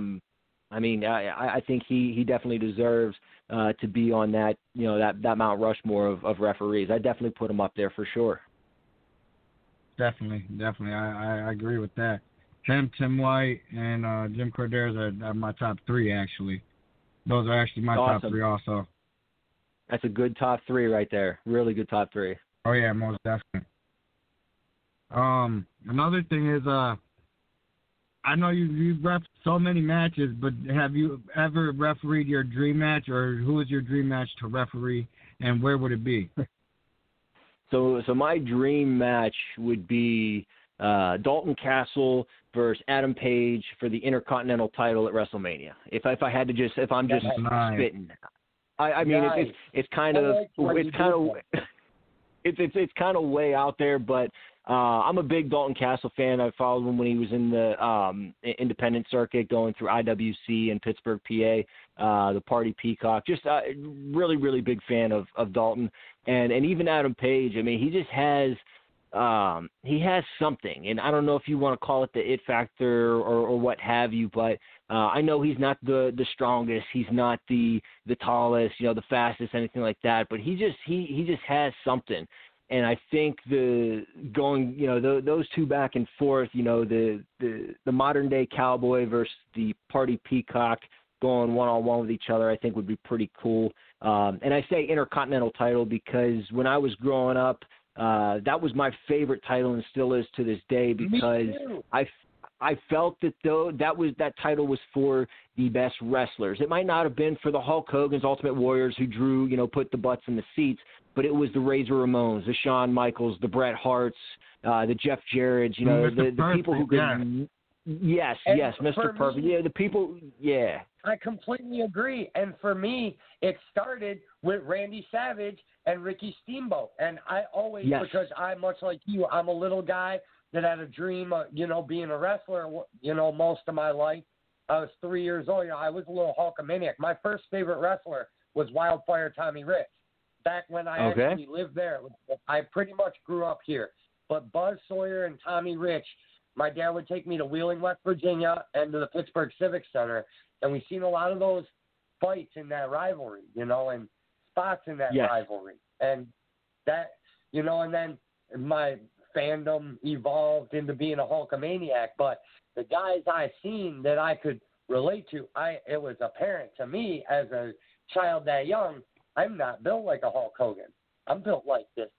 I think he definitely deserves to be on that, that Mount Rushmore of referees. I definitely put him up there for sure. Definitely. I agree with that. Tim White and Jim Korderas are my top 3, actually. Those are actually my top 3 also. That's a good top 3 right there. Really good top 3. Oh, yeah, most definitely. Another thing is, I know you've ref so many matches, but have you ever refereed your dream match, or who is your dream match to referee, and where would it be? So my dream match would be Dalton Castle versus Adam Page for the Intercontinental title at WrestleMania. If I'm just spitting, I mean it's kind of way out there, but I'm a big Dalton Castle fan. I followed him when he was in the independent circuit going through IWC in Pittsburgh, PA, the Party Peacock. Just really, really big fan of Dalton. And even Adam Page, I mean, he just has something. And I don't know if you want to call it the it factor or what have you, but I know he's not the strongest. He's not the tallest, the fastest, anything like that. But he just has something. And I think those two back and forth, the modern day Cowboy versus the Party Peacock going one-on-one with each other, I think would be pretty cool. And I say Intercontinental title because when I was growing up, that was my favorite title and still is to this day because I felt that that title was for the best wrestlers. It might not have been for the Hulk Hogan's Ultimate Warriors who drew, put the butts in the seats, but it was the Razor Ramones, the Shawn Michaels, the Bret Harts, the Jeff Jarrett's, the people who could. Yes, Mr. Perfect. Yeah, the people. Yeah. I completely agree. And for me, it started with Randy Savage and Ricky Steamboat. And I always, because I'm much like you, I'm a little guy that had a dream of, being a wrestler, most of my life. I was 3 years old. I was a little Hulkamaniac. My first favorite wrestler was Wildfire Tommy Rich. Back when I actually lived there. I pretty much grew up here. But Buzz Sawyer and Tommy Rich, my dad would take me to Wheeling, West Virginia, and to the Pittsburgh Civic Center, and we've seen a lot of those fights in that rivalry, and spots in that rivalry. And that, and then my fandom evolved into being a Hulkamaniac. But the guys I seen that I could relate to, it was apparent to me as a child that young, I'm not built like a Hulk Hogan. I'm built like this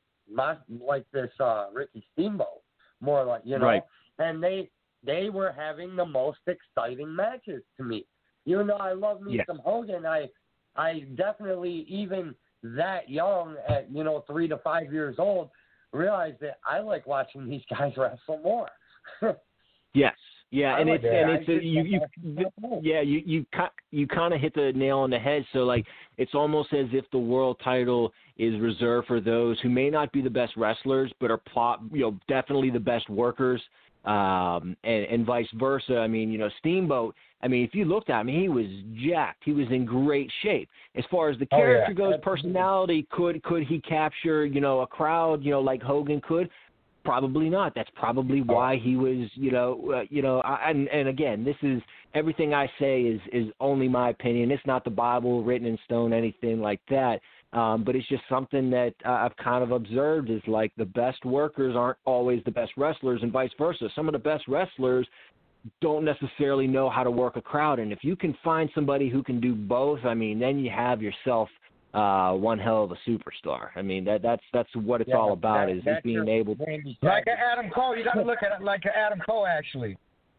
Ricky Steamboat, more like, Right. And they were having the most exciting matches to me. I love me some Hogan. I definitely, even that young at 3 to 5 years old, realized that I like watching these guys wrestle more. Yes. Yeah, and you kind of hit the nail on the head. So it's almost as if the world title is reserved for those who may not be the best wrestlers, but are definitely the best workers, and vice versa. I mean, Steamboat. I mean, if you looked at him, he was jacked. He was in great shape. As far as the character goes, personality, could he capture a crowd like Hogan could? Probably not. That's probably why he was, and again, this is everything I say is only my opinion. It's not the Bible written in stone, anything like that. But it's just something that I've kind of observed is the best workers aren't always the best wrestlers and vice versa. Some of the best wrestlers don't necessarily know how to work a crowd. And if you can find somebody who can do both, I mean, then you have yourself one hell of a superstar. I mean, that's what it's all about is being able to. Like Adam Cole, you got to look at it like Adam Cole. Actually,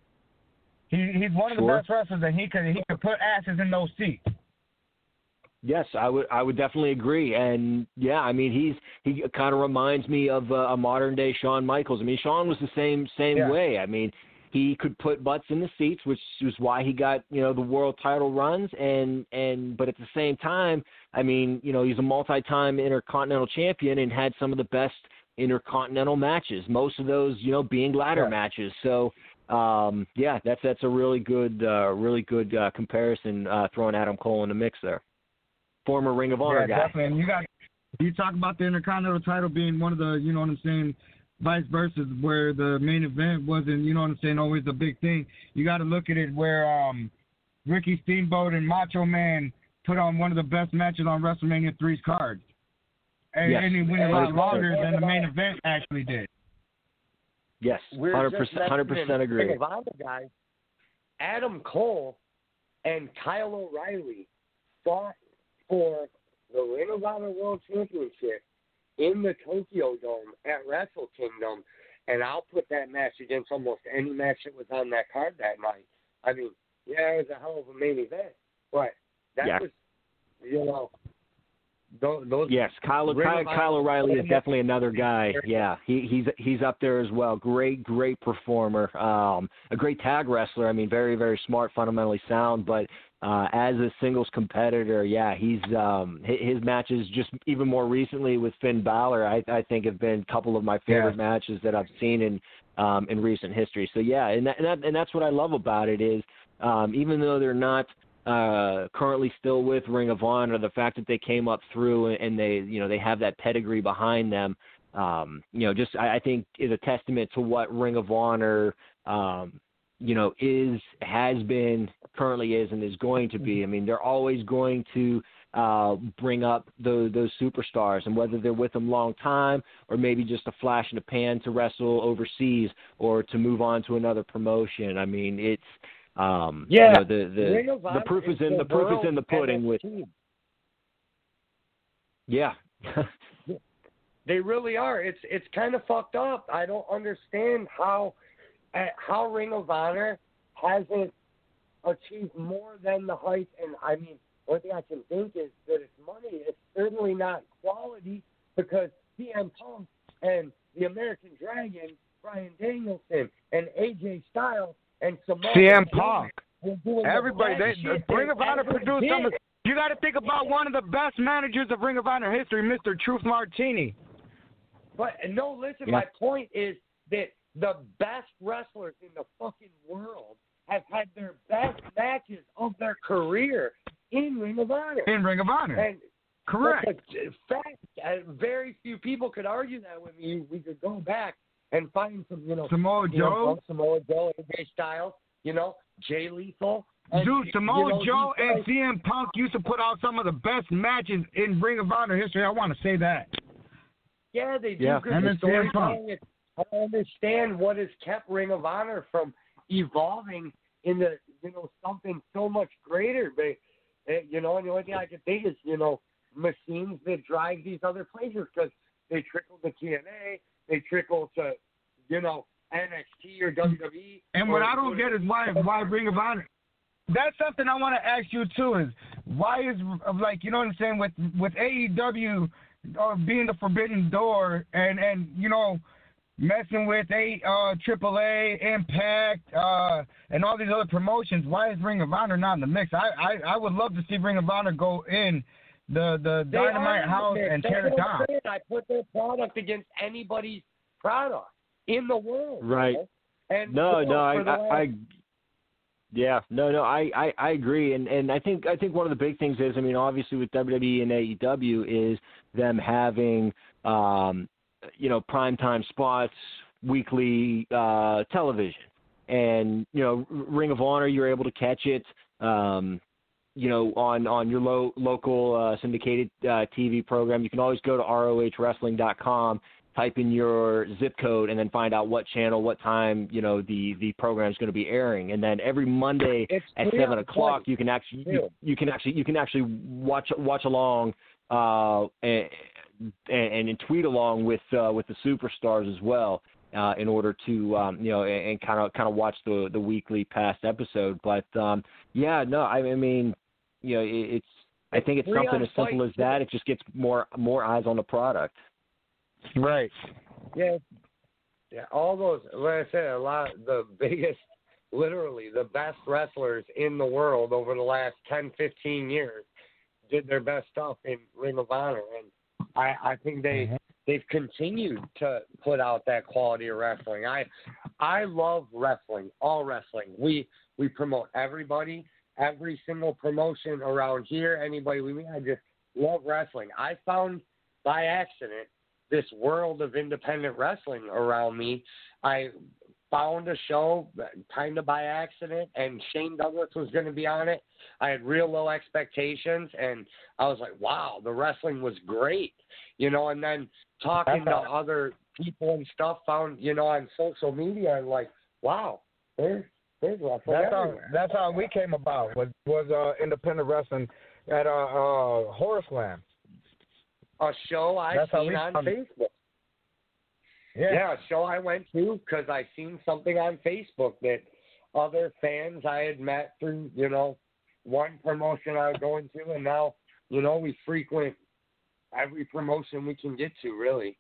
he's one of the best wrestlers, and he could put asses in those seats. Yes, I would definitely agree, and I mean, he kind of reminds me of a modern day Shawn Michaels. I mean, Shawn was the same way. I mean, he could put butts in the seats, which was why he got, the world title runs. But at the same time, I mean, he's a multi-time Intercontinental champion and had some of the best Intercontinental matches. Most of those, being ladder matches. So, that's a really good comparison, throwing Adam Cole in the mix there. Former Ring of Honor guy. Definitely. And you talk about the Intercontinental title being one of the, vice versa, where the main event wasn't, always a big thing. You got to look at it where Ricky Steamboat and Macho Man put on one of the best matches on WrestleMania 3's cards. And he went a lot longer than the main event actually did. Yes, 100% agree. Guys, Adam Cole and Kyle O'Reilly fought for the Ring of Honor World Championship in the Tokyo Dome at Wrestle Kingdom, and I'll put that match against almost any match that was on that card that night. I mean, it was a hell of a main event, but that was, Those Yes, Kyle O'Reilly is definitely another guy. Yeah, he's up there as well. Great performer. A great tag wrestler. I mean, very, very smart, fundamentally sound. But as a singles competitor, yeah, he's his matches just even more recently with Finn Balor, I think have been a couple of my favorite matches that I've seen in recent history. So yeah, and that's what I love about it is even though they're not currently still with Ring of Honor, the fact that they came up through and they have that pedigree behind them, just I think is a testament to what Ring of Honor, has been, currently is, and is going to be. I mean, they're always going to bring up those superstars, and whether they're with them long time or maybe just a flash in the pan to wrestle overseas or to move on to another promotion. I mean, it's the proof is in the pudding with. Yeah. They really are. It's kind of fucked up. I don't understand how Ring of Honor hasn't achieved more than the hype. And I mean, one thing I can think is that it's money. It's certainly not quality, because CM Punk and the American Dragon, Bryan Danielson, and AJ Styles and CM Punk, everybody, Ring of Honor produced some. You got to think about one of the best managers of Ring of Honor history, Mr. Truth Martini. But no, listen. My point is that the best wrestlers in the fucking world have had their best matches of their career in Ring of Honor. And correct. In fact, very few people could argue that with me. We could go back and find some, Samoa Joe, AJ Styles, Jay Lethal. Dude, Samoa Joe and CM Punk used to put out some of the best matches in Ring of Honor history. I want to say that. Yeah, they do. Yeah, and then CM Punk. I don't understand what has kept Ring of Honor from evolving into, something so much greater. But, and the only thing I can think is, machines that drive these other places, because they trickle to TNA, they trickle to, NXT or WWE. And what I don't get is why Ring of Honor. That's something I want to ask you too. Is why is what I'm saying with AEW being the forbidden door and messing with AAA, Impact, and all these other promotions. Why is Ring of Honor not in the mix? I would love to see Ring of Honor go in the Dynamite house and tear it down. I put their product against anybody's product in the world. Right. And I agree, and I think one of the big things is, I mean, obviously with WWE and AEW is them having primetime spots, weekly television, and Ring of Honor, you're able to catch it on your local syndicated TV program. You can always go to ROHWrestling.com, type in your zip code, and then find out what channel, what time, the program is going to be airing. And then every Monday at 7 o'clock, you can actually watch along and tweet along with the superstars as well, in order to and kind of watch the weekly past episode. But it's I think it's something as simple as that. It just gets more eyes on the product. Right. Yeah. All those, like I said, the biggest, literally the best wrestlers in the world over the last 10, 15 years did their best stuff in Ring of Honor, and I think they've continued to put out that quality of wrestling. I love wrestling, all wrestling. We promote everybody, every single promotion around here, anybody we meet. I just love wrestling. I found by accident this world of independent wrestling around me. I found a show kind of by accident, and Shane Douglas was going to be on it. I had real low expectations, and I was like, wow, the wrestling was great, and then talking to other people and stuff, found, on social media, and like, wow, there's wrestling everywhere. That's how we came about, was independent wrestling at Horror Slam. A show I seen on Facebook. Yeah, a show I went to because I seen something on Facebook that other fans I had met through, one promotion I was going to, and now, we frequent every promotion we can get to, really.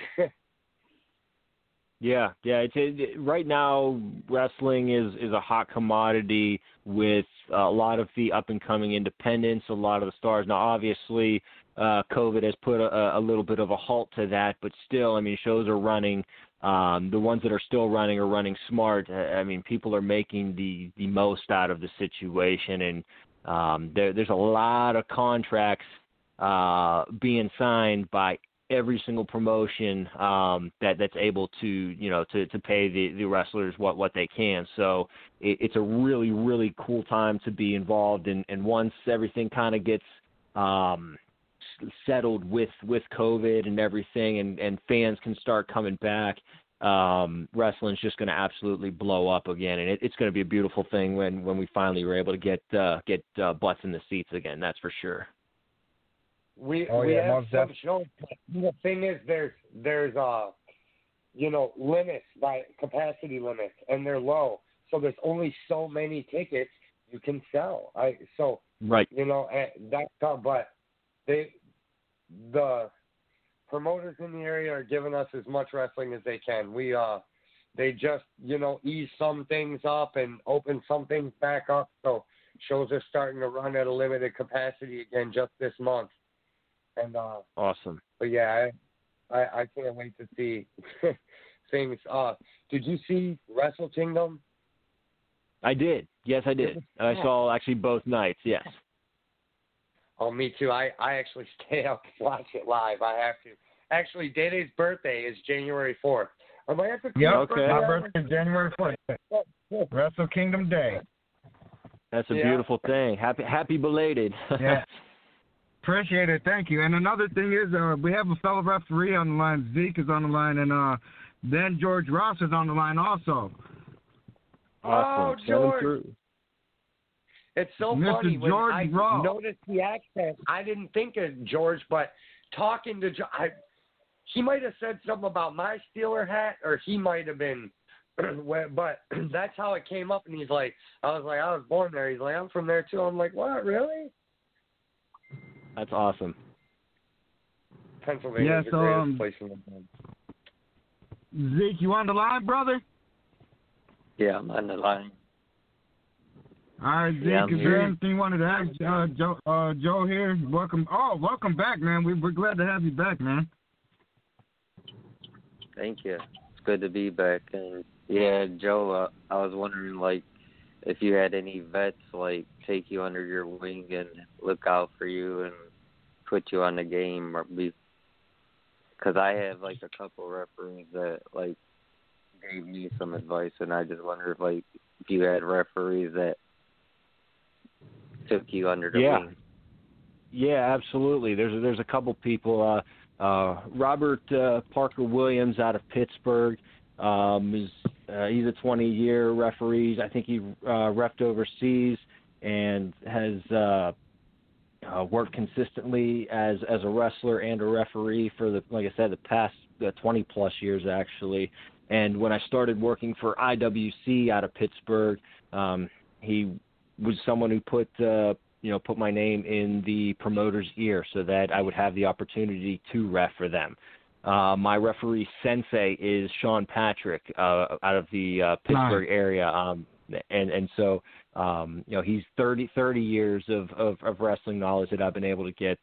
Yeah. Right now, wrestling is a hot commodity with a lot of the up-and-coming independents, a lot of the stars. Now, obviously, COVID has put a little bit of a halt to that, but still, I mean, shows are running. The ones that are still running are running smart. I mean, people are making the most out of the situation, and there's a lot of contracts being signed by every single promotion that's able to pay the wrestlers what they can. So it's a really, really cool time to be involved. And once everything kind of gets settled with COVID and everything, and fans can start coming back, wrestling's just going to absolutely blow up again. And it's going to be a beautiful thing when we finally were able to get butts in the seats again. That's for sure. We have some shows. The thing is, there's limits, by capacity limits, and they're low. So there's only so many tickets you can sell. Right. That's tough. But the promoters in the area are giving us as much wrestling as they can. They just ease some things up and open some things back up. So shows are starting to run at a limited capacity again just this month. And awesome. But yeah, I can't wait to see things. Did you see Wrestle Kingdom? I did. Yes, I did. I saw actually both nights. Yes. Oh, me too. I actually stay up to watch it live. I have to. Actually, Day-Day's birthday is January 4th. I might have to. Yep. Okay. My birthday is January 4th. Wrestle Kingdom Day. That's a beautiful thing. Happy belated. Yeah. Appreciate it. Thank you. And another thing is, we have a fellow referee on the line. Zeke is on the line, and then George Ross is on the line also. Awesome. Oh, George. It's so funny. When I noticed the accent, I didn't think of George, but talking to George, he might have said something about my Steeler hat, or he might have been, but that's how it came up. And he's like, I was born there. He's like, I'm from there too. I'm like, what, really? That's awesome. Pennsylvania is the greatest place in the world. Zeke, you on the line, brother? Yeah, I'm on the line. All right, Zeke, is there anything you wanted to ask Joe here? Welcome back, man. We're glad to have you back, man. Thank you. It's good to be back. And yeah, Joe, I was wondering, if you had any vets, take you under your wing and look out for you and put you on the game, because I have, a couple referees that, gave me some advice, and I just wonder if you had referees that took you under the wing. Yeah, absolutely. There's a couple people. Robert Parker Williams out of Pittsburgh. He's a 20-year referee. I think he reffed overseas and has worked consistently as a wrestler and a referee for the past 20-plus years, actually. And when I started working for IWC out of Pittsburgh, he was someone who put my name in the promoter's ear so that I would have the opportunity to ref for them. My referee sensei is Sean Patrick out of the Pittsburgh area, and so he's 30 years of wrestling knowledge that I've been able to get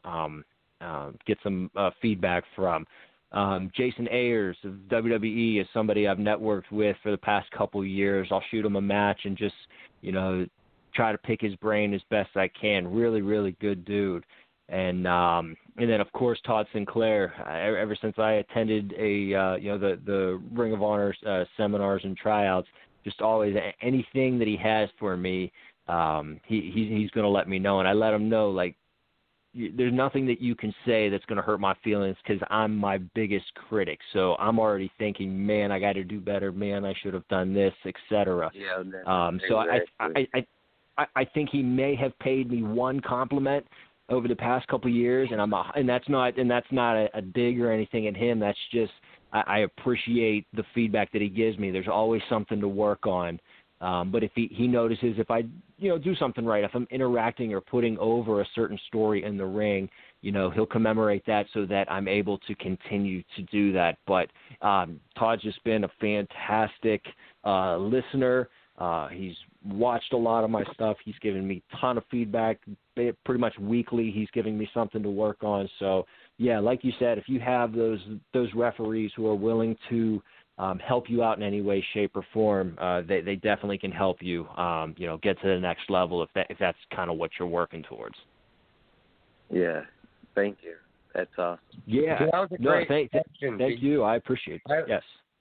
some feedback from. Jason Ayers of WWE is somebody I've networked with for the past couple of years. I'll shoot him a match and just try to pick his brain as best I can. Really, really good dude. And then of course Todd Sinclair. Ever since I attended the Ring of Honor seminars and tryouts, just always anything that he has for me, he's going to let me know, and I let him know there's nothing that you can say that's going to hurt my feelings because I'm my biggest critic. So I'm already thinking, man, I got to do better. Man, I should have done this, etc. Yeah. So I think he may have paid me one compliment over the past couple of years, and that's not a dig or anything at him. That's just I appreciate the feedback that he gives me. There's always something to work on, But if he notices if I, do something right, if I'm interacting or putting over a certain story in the ring, he'll commemorate that so that I'm able to continue to do that. But Todd's just been a fantastic listener. He's watched a lot of my stuff. He's given me a ton of feedback. Pretty much weekly, he's giving me something to work on. So, yeah, like you said, if you have those referees who are willing to help you out in any way, shape, or form, they definitely can help you, get to the next level if that's kind of what you're working towards. Yeah, thank you. That's awesome. Yeah, that was a great question. Thank you. I appreciate that. Yes.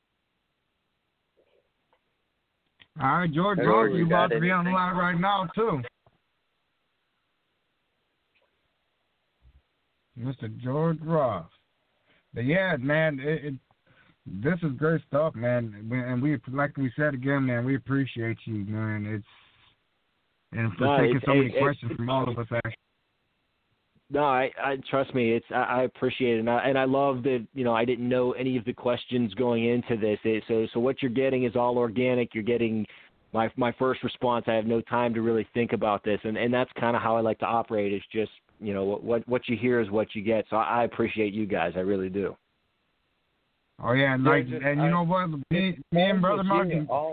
All right, George Ross, you about to be on the line right now, too. Mr. George Ross. But, yeah, man, this is great stuff, man. And we, like we said again, man, we appreciate you, man. And for taking so many questions from all of us, actually. No, I trust me. I appreciate it, and I love that. I didn't know any of the questions going into this. So what you're getting is all organic. You're getting my first response. I have no time to really think about this, and that's kind of how I like to operate. Is just what you hear is what you get. So I appreciate you guys. I really do. Oh yeah, and you know what? Me and Brother Mark.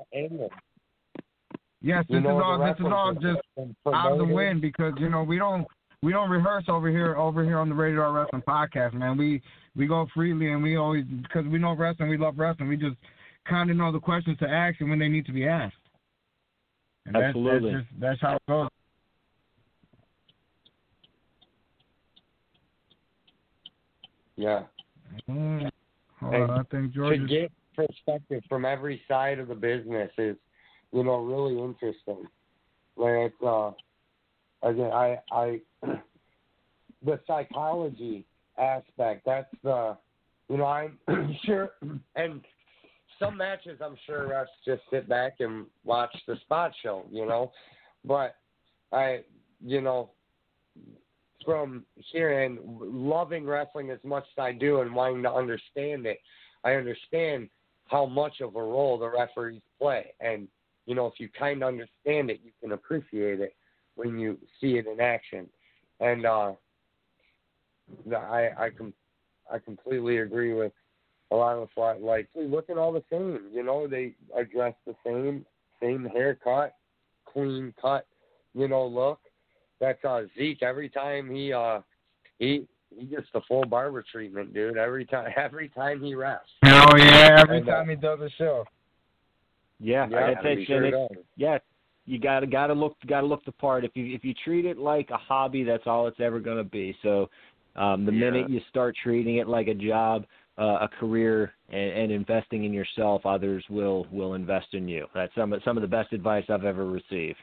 Yes, this is all just out of the wind because we don't rehearse over here on the Rated R Wrestling Podcast, man. We go freely, and we always, because we know wrestling, we love wrestling. We just kind of know the questions to ask and when they need to be asked. And absolutely. That's how it goes. Yeah. I think George to get perspective from every side of the business is, really interesting. Like again, the psychology aspect, that's I'm sure, and some matches I'm sure us just sit back and watch the spot show, but from here and loving wrestling as much as I do and wanting to understand it, I understand how much of a role the referees play. And, if you kind of understand it, you can appreciate it when you see it in action. And I completely agree with a lot of what, like, we look at all the same, they address the same haircut, clean cut, look. That's Zeke. Every time he gets the full barber treatment, dude. Every time he rests. Oh yeah, every time he does a show. Yeah, you gotta look the part. If you treat it like a hobby, that's all it's ever gonna be. So the minute you start treating it like a job, a career, and investing in yourself, others will invest in you. That's some of the best advice I've ever received.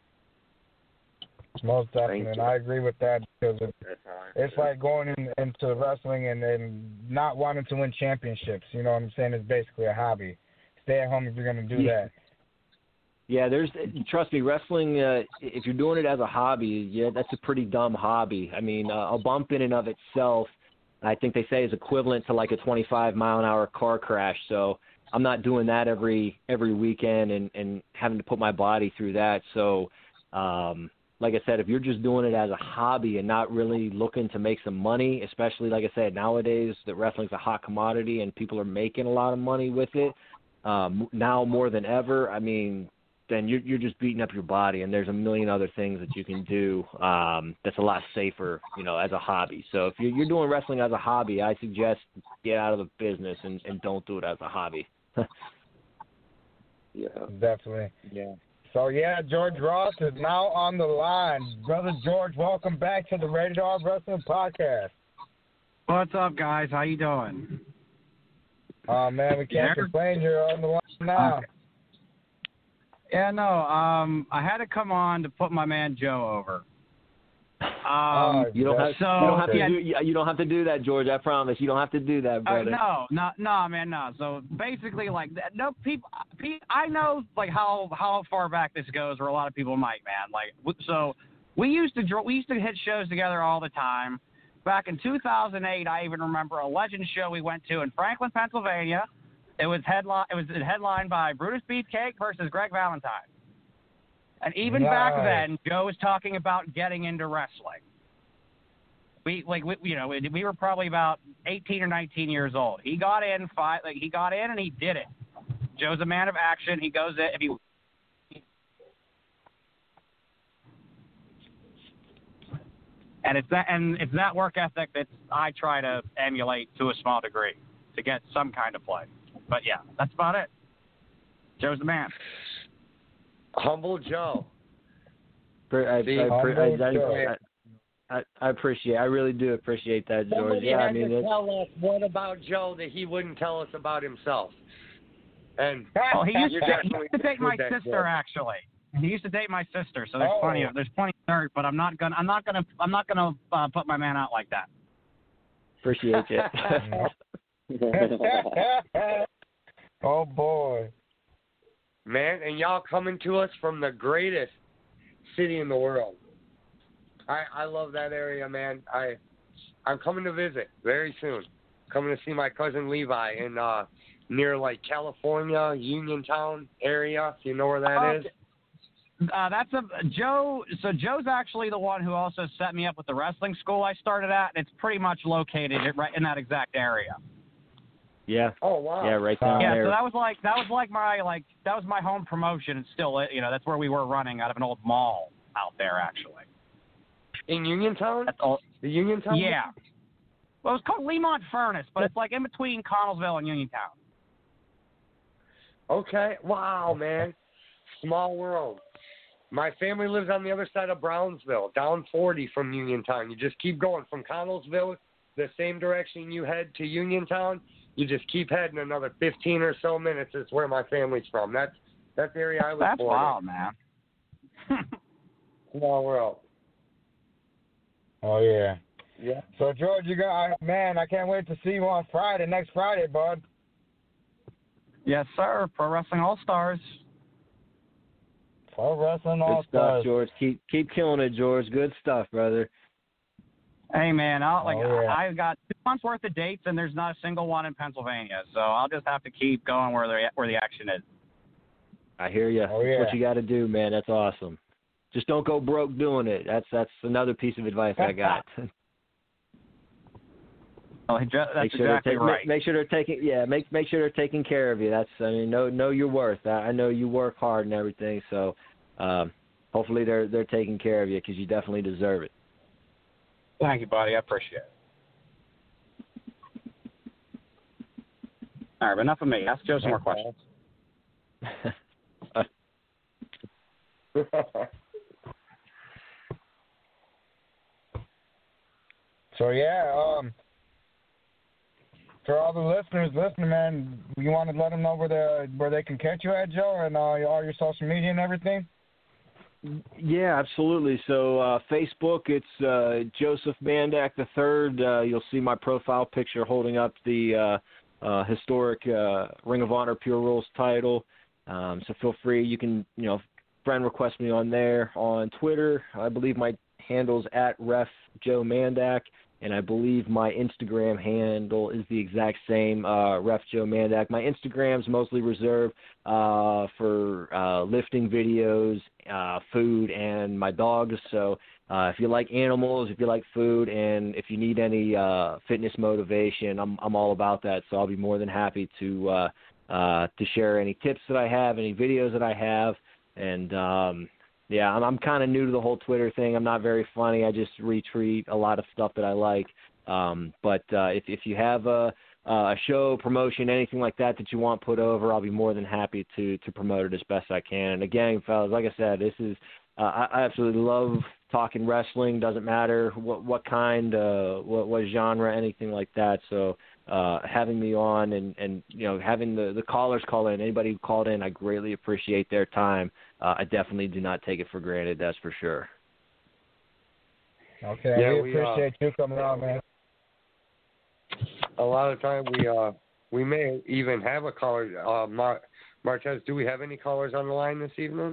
Most definitely, and I agree with that because it's like going into wrestling and not wanting to win championships. You know what I'm saying? It's basically a hobby. Stay at home if you're going to do that. Yeah, trust me, wrestling, if you're doing it as a hobby, that's a pretty dumb hobby. I mean, a bump in and of itself, I think they say is equivalent to like a 25-mile-an-hour car crash. So I'm not doing that every weekend and having to put my body through that. So, like I said, if you're just doing it as a hobby and not really looking to make some money, especially, like I said, nowadays that wrestling's a hot commodity and people are making a lot of money with it, now more than ever, I mean, then you're just beating up your body, and there's a million other things that you can do that's a lot safer, as a hobby. So if you're doing wrestling as a hobby, I suggest get out of the business and don't do it as a hobby. Yeah. Definitely. Yeah. So, George Ross is now on the line. Brother George, welcome back to the Rated R Wrestling Podcast. What's up, guys? How you doing? Oh, man, we can't complain. You're on the line now. Yeah, no, I had to come on to put my man Joe over. You don't have to do that, George. I promise. You don't have to do that, brother. No, man, no. So basically, like, no people. I know like how far back this goes, where a lot of people might, man. Like, so we used to hit shows together all the time. Back in 2008, I even remember a Legend show we went to in Franklin, Pennsylvania. It was headlined by Brutus Beefcake versus Greg Valentine. And even back then, Joe was talking about getting into wrestling. We were probably about 18 or 19 years old. He got in and he did it. Joe's a man of action. He goes in. And it's that work ethic that I try to emulate to a small degree to get some kind of play. But yeah, that's about it. Joe's the man. Humble Joe. I appreciate. I really do appreciate that, George. Somebody Yeah, had to tell us what about Joe that he wouldn't tell us about himself. And he used to date my sister, actually. He used to date my sister, so there's plenty of dirt. But I'm not gonna put my man out like that. Appreciate you. Oh boy, man, and y'all coming to us from the greatest city in the world. I love that area, man. I'm coming to visit very soon. Coming to see my cousin Levi in near like California, Uniontown area. If you know where that is. That's Joe. So Joe's actually the one who also set me up with the wrestling school I started at, and it's pretty much located right in that exact area. Yeah. Oh wow. Yeah, right down there. Yeah, so that was my home promotion. It's still, that's where we were running out of an old mall out there, actually. In Uniontown? The Uniontown? Yeah. Well, it was called Lemont Furnace, but it's like in between Connellsville and Uniontown. Okay. Wow, man. Small world. My family lives on the other side of Brownsville, down 40 from Uniontown. You just keep going from Connellsville, the same direction you head to Uniontown. You just keep heading another 15 or so minutes. Is where my family's from. That's the area I was born in. That's wild, man. Small world. Oh yeah. Yeah. So George, I can't wait to see you on next Friday, bud. Yes, sir. Pro Wrestling All Stars. Pro Wrestling All Stars. Good stuff, George. Keep killing it, George. Good stuff, brother. Hey man, I've got 2 months worth of dates, and there's not a single one in Pennsylvania, so I'll just have to keep going where the action is. I hear you. Oh, yeah. That's what you got to do, man. That's awesome. Just don't go broke doing it. That's another pice of advice I got. That's exactly right. Make sure they're taking care of you. Know your worth. I know you work hard and everything, so hopefully they're taking care of you because you definitely deserve it. Thank you, buddy. I appreciate it. All right, but enough of me. Ask Joe some more questions. So yeah, for all the listeners listening, man, you want to let them know where they can catch you at, Joe, and all your social media and everything. Yeah, absolutely. So Facebook, it's Joseph Mandak III. You'll see my profile picture holding up the historic Ring of Honor Pure Rules title. So feel free. You can, friend request me on there. On Twitter, I believe my handle's @RefJoeMandak, and I believe my Instagram handle is the exact same, RefJoeMandak. My Instagram's mostly reserved for lifting videos, food, and my dogs. So if you like animals, if you like food, and if you need any fitness motivation, I'm all about that. So I'll be more than happy to share any tips that I have, any videos that I have. And yeah, I'm kind of new to the whole Twitter thing. I'm not very funny. I just retweet a lot of stuff that I like. But if you have a show, promotion, anything like that you want put over, I'll be more than happy to promote it as best I can. And again, fellas, like I said, this is I absolutely love talking wrestling. Doesn't matter what kind, what genre, anything like that. So having me on and having the callers call in, anybody who called in, I greatly appreciate their time. I definitely do not take it for granted, that's for sure. Okay, yeah, we appreciate you coming on, man. A lot of time we may even have a caller. Martez, do we have any callers on the line this evening?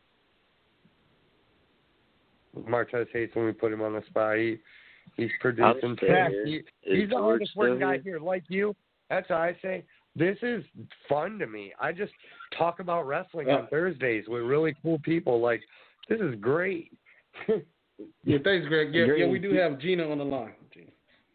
Martez hates when we put him on the spot. He's producing. He's the hardest working guy here, like you. That's what I say. this is fun to me. I just talk about wrestling on Thursdays with really cool people. Like, this is great. Yeah, thanks, Greg. Yeah, we do have Gina on the line. Gina.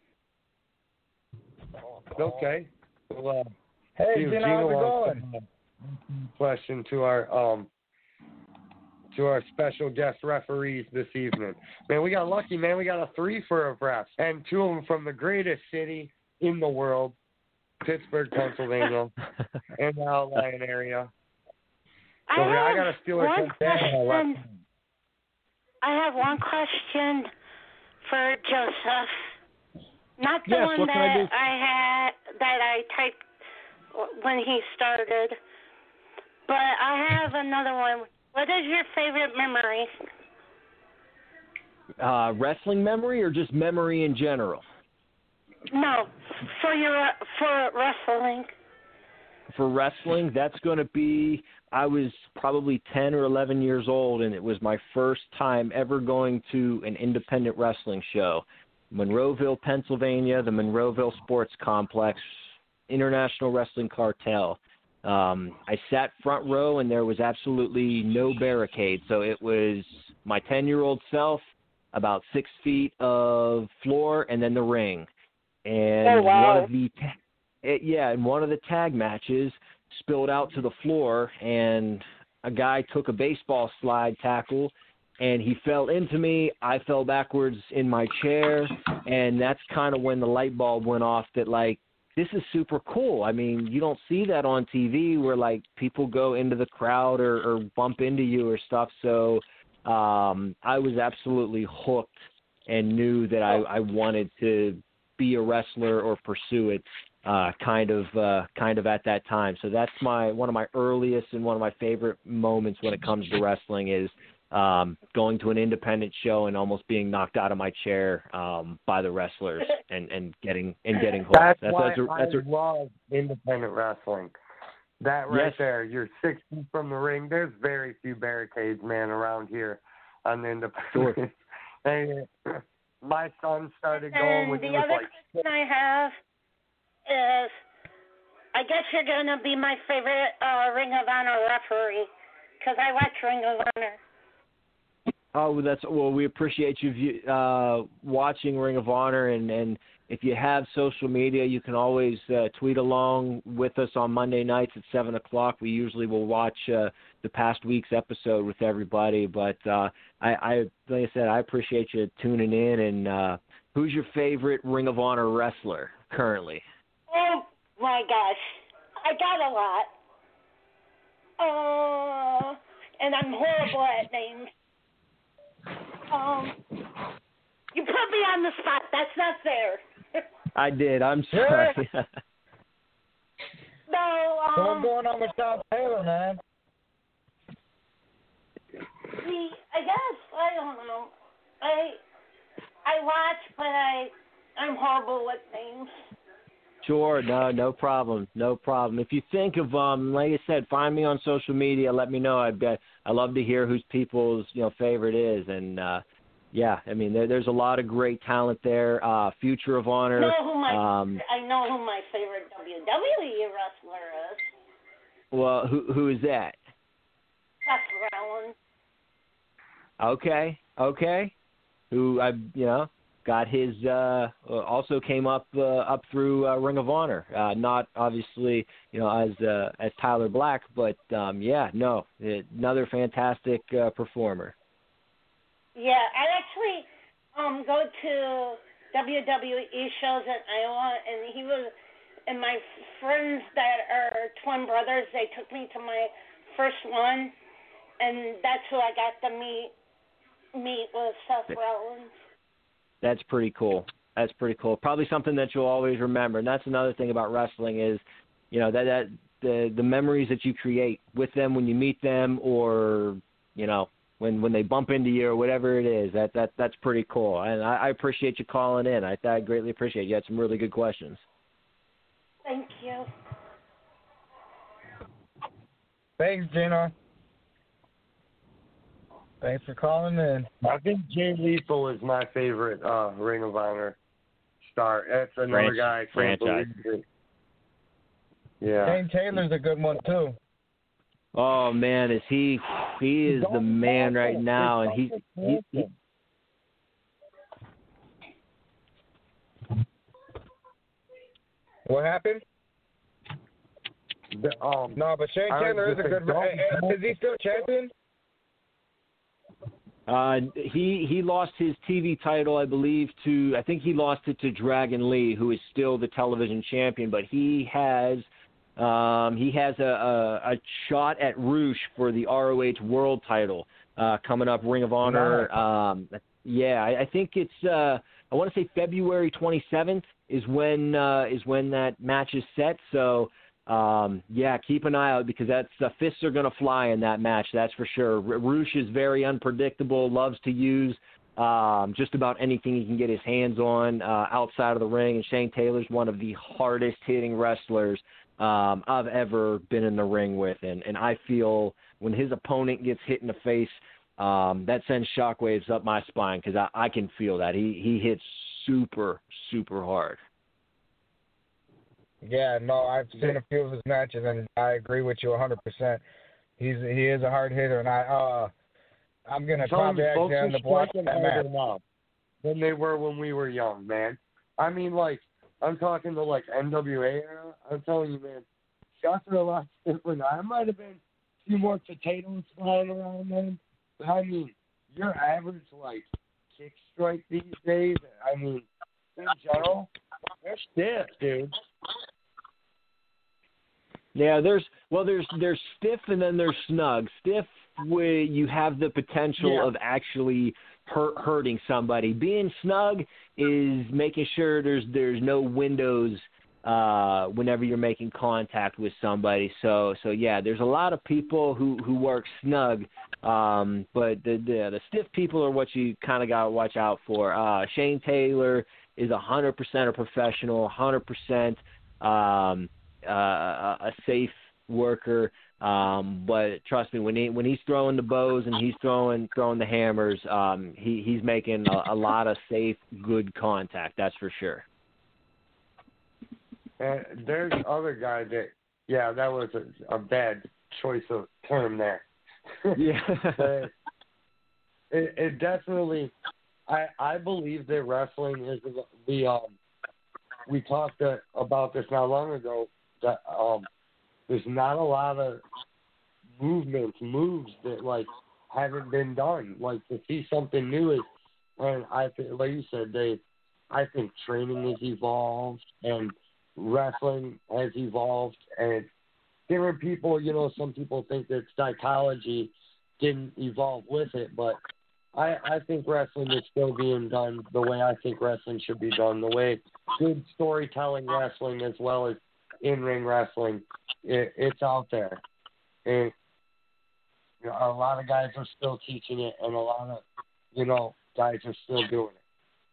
Okay. Well, hey, Gina, how's it going? Question to our special guest referees this evening. Man, we got lucky, man. We got a 3 for a refs, and 2 of them from the greatest city in the world, Pittsburgh, Pennsylvania, in the outlying area. So I got to steal her. I have one question for Joseph. Not the one that I typed when he started, but I have another one. What is your favorite memory? Wrestling memory or just memory in general? No, for wrestling. For wrestling, that's going to be, I was probably 10 or 11 years old, and it was my first time ever going to an independent wrestling show. Monroeville, Pennsylvania, the Monroeville Sports Complex, International Wrestling Cartel. I sat front row, and there was absolutely no barricade. So it was my 10-year-old self, about 6 feet of floor, and then the ring. And one of the tag matches spilled out to the floor, and a guy took a baseball slide tackle, and he fell into me. I fell backwards in my chair, and that's kind of when the light bulb went off that, like, this is super cool. I mean, you don't see that on TV where, like, people go into the crowd or bump into you or stuff. So I was absolutely hooked and knew that I wanted to be a wrestler or pursue it kind of at that time. So that's one of my earliest and one of my favorite moments when it comes to wrestling is going to an independent show and almost being knocked out of my chair by the wrestlers and getting hooked. That's why I love independent wrestling. That right there, you're 6 feet from the ring. There's very few barricades, man, around here on the independent. Sure. And my son started going when he was like 6. The other question I have is, I guess you're going to be my favorite Ring of Honor referee because I watch Ring of Honor. Oh, we appreciate you watching Ring of Honor, and if you have social media, you can always tweet along with us on Monday nights at 7 o'clock. We usually will watch the past week's episode with everybody, but like I said, I appreciate you tuning in. And who's your favorite Ring of Honor wrestler currently? Oh my gosh, I got a lot. And I'm horrible at names. You put me on the spot. That's not fair. I did. I'm sorry. No. What's going on with Sean Taylor, man? I guess I don't know. I watch, but I'm horrible with names. Sure, no problem. If you think of like I said, find me on social media. Let me know. I love to hear whose people's favorite is, and I mean there's a lot of great talent there. Future of Honor. I know who my favorite WWE wrestler is. Well, who is that? Seth Rollins. Okay. Who got his also came up through Ring of Honor, not obviously as Tyler Black, but another fantastic performer. Yeah, I actually go to WWE shows in Iowa, and my friends that are twin brothers, they took me to my first one, and that's who I got to meet with Seth Rollins. That's pretty cool. Probably something that you'll always remember. And that's another thing about wrestling is, that the memories that you create with them when you meet them, or when they bump into you or whatever it is. That's pretty cool. And I appreciate you calling in. I greatly appreciate it. You had some really good questions. Thank you. Thanks, Gina. Thanks for calling in. I think Jay Lethal is my favorite Ring of Honor star. That's another guy. Franchise. Yeah. Shane Taylor's a good one too. Oh man, is he is the man right now, and he What happened? No, but Shane Taylor is a good. Is he still champion? He lost his TV title, I believe, I think he lost it to Dragon Lee, who is still the television champion, but he has a shot at Roosh for the ROH World title coming up, Ring of Honor. I think it's I want to say February 27th is when that match is set. So keep an eye out, because fists are going to fly in that match, that's for sure. Roosh is very unpredictable, loves to use just about anything he can get his hands on outside of the ring, and Shane Taylor's one of the hardest hitting wrestlers I've ever been in the ring with, and I feel when his opponent gets hit in the face, that sends shockwaves up my spine, because I can feel that. He hits super, super hard. Yeah, no, I've seen a few of his matches, and I agree with you 100%. He is a hard hitter, and I'm gonna probably actually end up watching that match now than they were when we were young, man. I mean, like, I'm talking to like NWA era. I'm telling you, man, shots are a lot different. I might have been a few more potatoes flying around then, but I mean, your average like kick strike these days, I mean, in general, they're stiff, dude. Yeah, there's stiff and then there's snug. Stiff, where you have the potential of actually hurting somebody. Being snug is making sure there's no windows whenever you're making contact with somebody. So yeah, there's a lot of people who work snug, but the stiff people are what you kind of got to watch out for. Shane Taylor is 100% a professional, 100% a safe worker, but trust me, when he's throwing the bows and he's throwing the hammers, he's making a lot of safe, good contact. That's for sure. And there's other guy that was a bad choice of term there. Yeah. it definitely. I believe that wrestling is we talked about this not long ago, that there's not a lot of moves that like haven't been done. Like, to see something new is, and I think, like you said, I think training has evolved and wrestling has evolved, and different people, some people think that psychology didn't evolve with it, but I think wrestling is still being done the way I think wrestling should be done, the way good storytelling wrestling as well as in-ring wrestling, it's out there. And a lot of guys are still teaching it, and a lot of, guys are still doing it.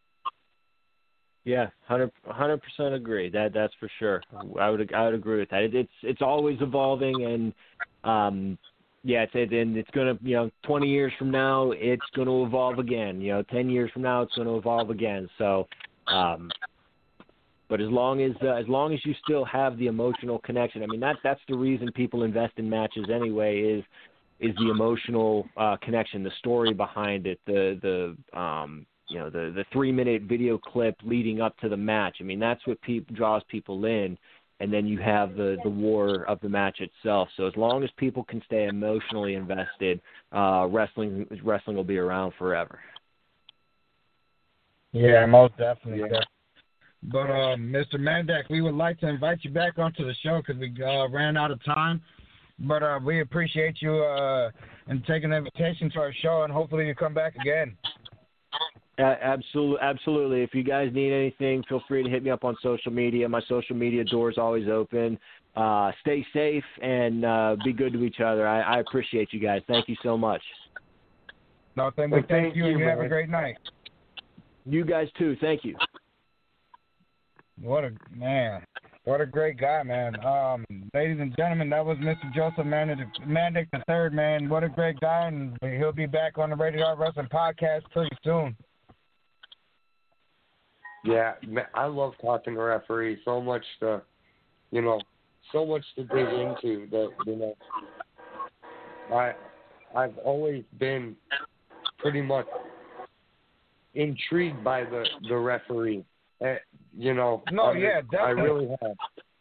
Yeah, 100% agree. That's for sure. I would agree with that. It's always evolving, and it's gonna 20 years from now it's gonna evolve again. 10 years from now it's gonna evolve again. So, but as long as you still have the emotional connection, I mean that's the reason people invest in matches anyway, is the emotional connection, the story behind it, the 3-minute video clip leading up to the match. I mean, that's what draws people in, and then you have the war of the match itself. So as long as people can stay emotionally invested, wrestling will be around forever. Yeah, most definitely. Yeah. But Mr. Mandak, we would like to invite you back onto the show because we ran out of time. But we appreciate you and taking the invitation to our show, and hopefully you come back again. Absolutely. If you guys need anything, feel free to hit me up on social media. My social media door is always open. Stay safe and be good to each other. I appreciate you guys. Thank you so much. Thank you. You have a great night. You guys too. Thank you. What a great guy, man. Ladies and gentlemen, that was Mr. Joseph Mandic III, man. What a great guy, and he'll be back on the Rated R Wrestling Podcast pretty soon. Yeah, I love talking to referees so much. so much to dig into that, you know. I've always been pretty much intrigued by the referee. You know, yeah, definitely. I really have.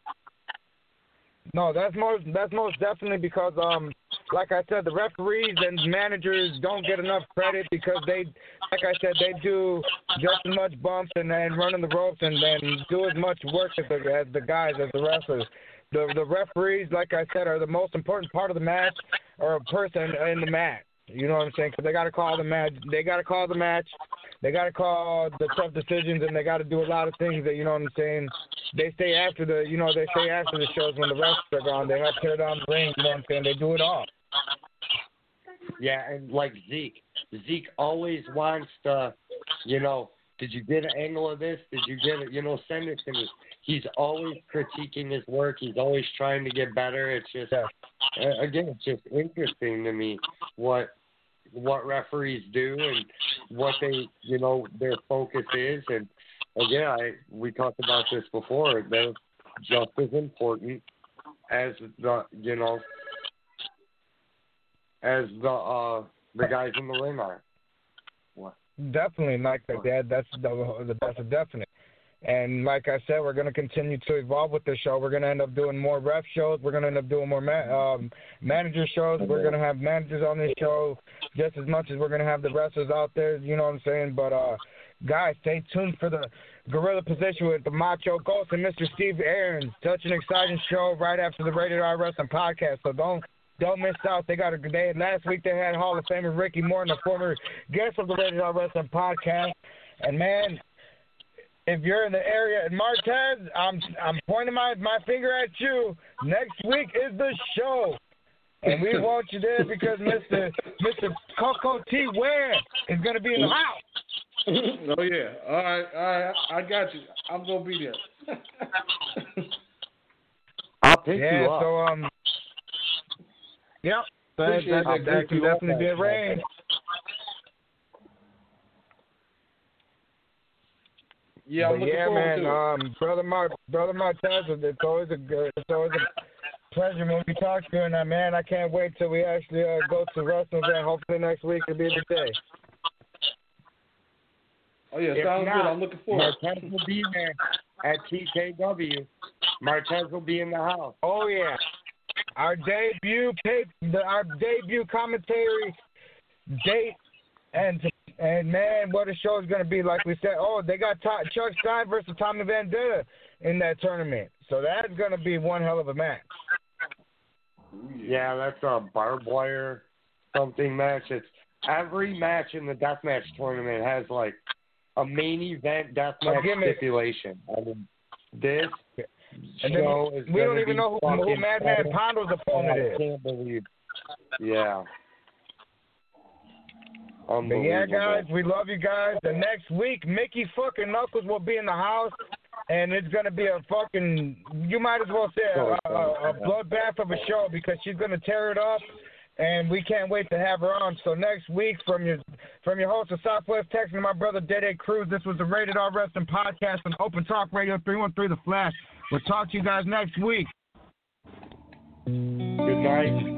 No, that's most definitely because like I said, the referees and managers don't get enough credit because they, like I said, they do just as much bumps and running the ropes and do as much work as the guys, as the wrestlers. The referees, like I said, are the most important part of the match, or a person in the match. You know what I'm saying? Because they got to call the match. They got to call the match. They got to call the tough decisions, and they got to do a lot of things that, you know what I'm saying, they stay after the shows when the wrestlers are gone. They help tear down the ring, you know what I'm saying? They do it all. Yeah, and like Zeke always wants to, you know, did you get an angle of this? Did you get it? You know, send it to me. He's always critiquing his work. He's always trying to get better. It's just, again, it's just interesting to me what referees do and what they, you know, their focus is. And again, we talked about this before. They're just as important as the, you know, as the guys in the ring are. What? Definitely, like that. That's a definite. And like I said, we're going to continue to evolve with this show. We're going to end up doing more ref shows. We're going to end up doing more manager shows. We're going to have managers on this show just as much as we're going to have the wrestlers out there. You know what I'm saying? But, guys, stay tuned for the Gorilla Position with the Macho Ghost and Mr. Steve Aarons. Such an exciting show right after the Rated R Wrestling Podcast. So don't miss out. Last week they had Hall of Famer Ricky Morton, a former guest of the Rated R Wrestling Podcast. And, man, if you're in the area at Martez, I'm pointing my finger at you. Next week is the show. And we want you there because Mr. Coco T. Ware is going to be in the house. Oh, yeah. All right. I got you. I'm going to be there. I'll pick you up. So, yep. That can definitely be arranged. Yeah, I'm looking forward to it. Brother Martez, it's always a pleasure when we talk to you, and man, I can't wait till we actually go to wrestling event. Hopefully next week will be the day. Oh yeah, sounds good. I'm looking forward. Martez will be there at TKW. Martez will be in the house. Oh yeah, our debut commentary date and man, what a show is going to be. Like we said, they got Chuck Stein versus Tommy Vendetta in that tournament. So that's going to be one hell of a match. Yeah, that's a barbed wire something match. It's every match in the deathmatch tournament has like a main event deathmatch stipulation. I mean, this show is we don't even know who Madman Pondo's opponent is. I can't believe. Yeah. But yeah, guys, we love you guys. The next week, Mickey fucking Knuckles will be in the house, and it's going to be a fucking, you might as well say a bloodbath of a show because she's going to tear it up, and we can't wait to have her on. So next week, from your host of Southwest Texas, my brother Dede Cruz, this was the Rated R Wrestling Podcast on Open Talk Radio 313 The Flash. We'll talk to you guys next week. Good night.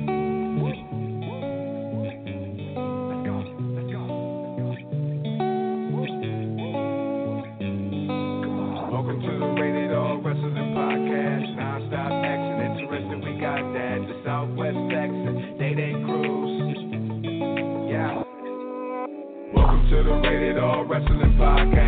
Welcome to the Rated R Wrestling Podcast. Non-stop action, interesting, we got that. The Southwest Texas, Dede Cruz. Yeah. Welcome to the Rated R Wrestling Podcast.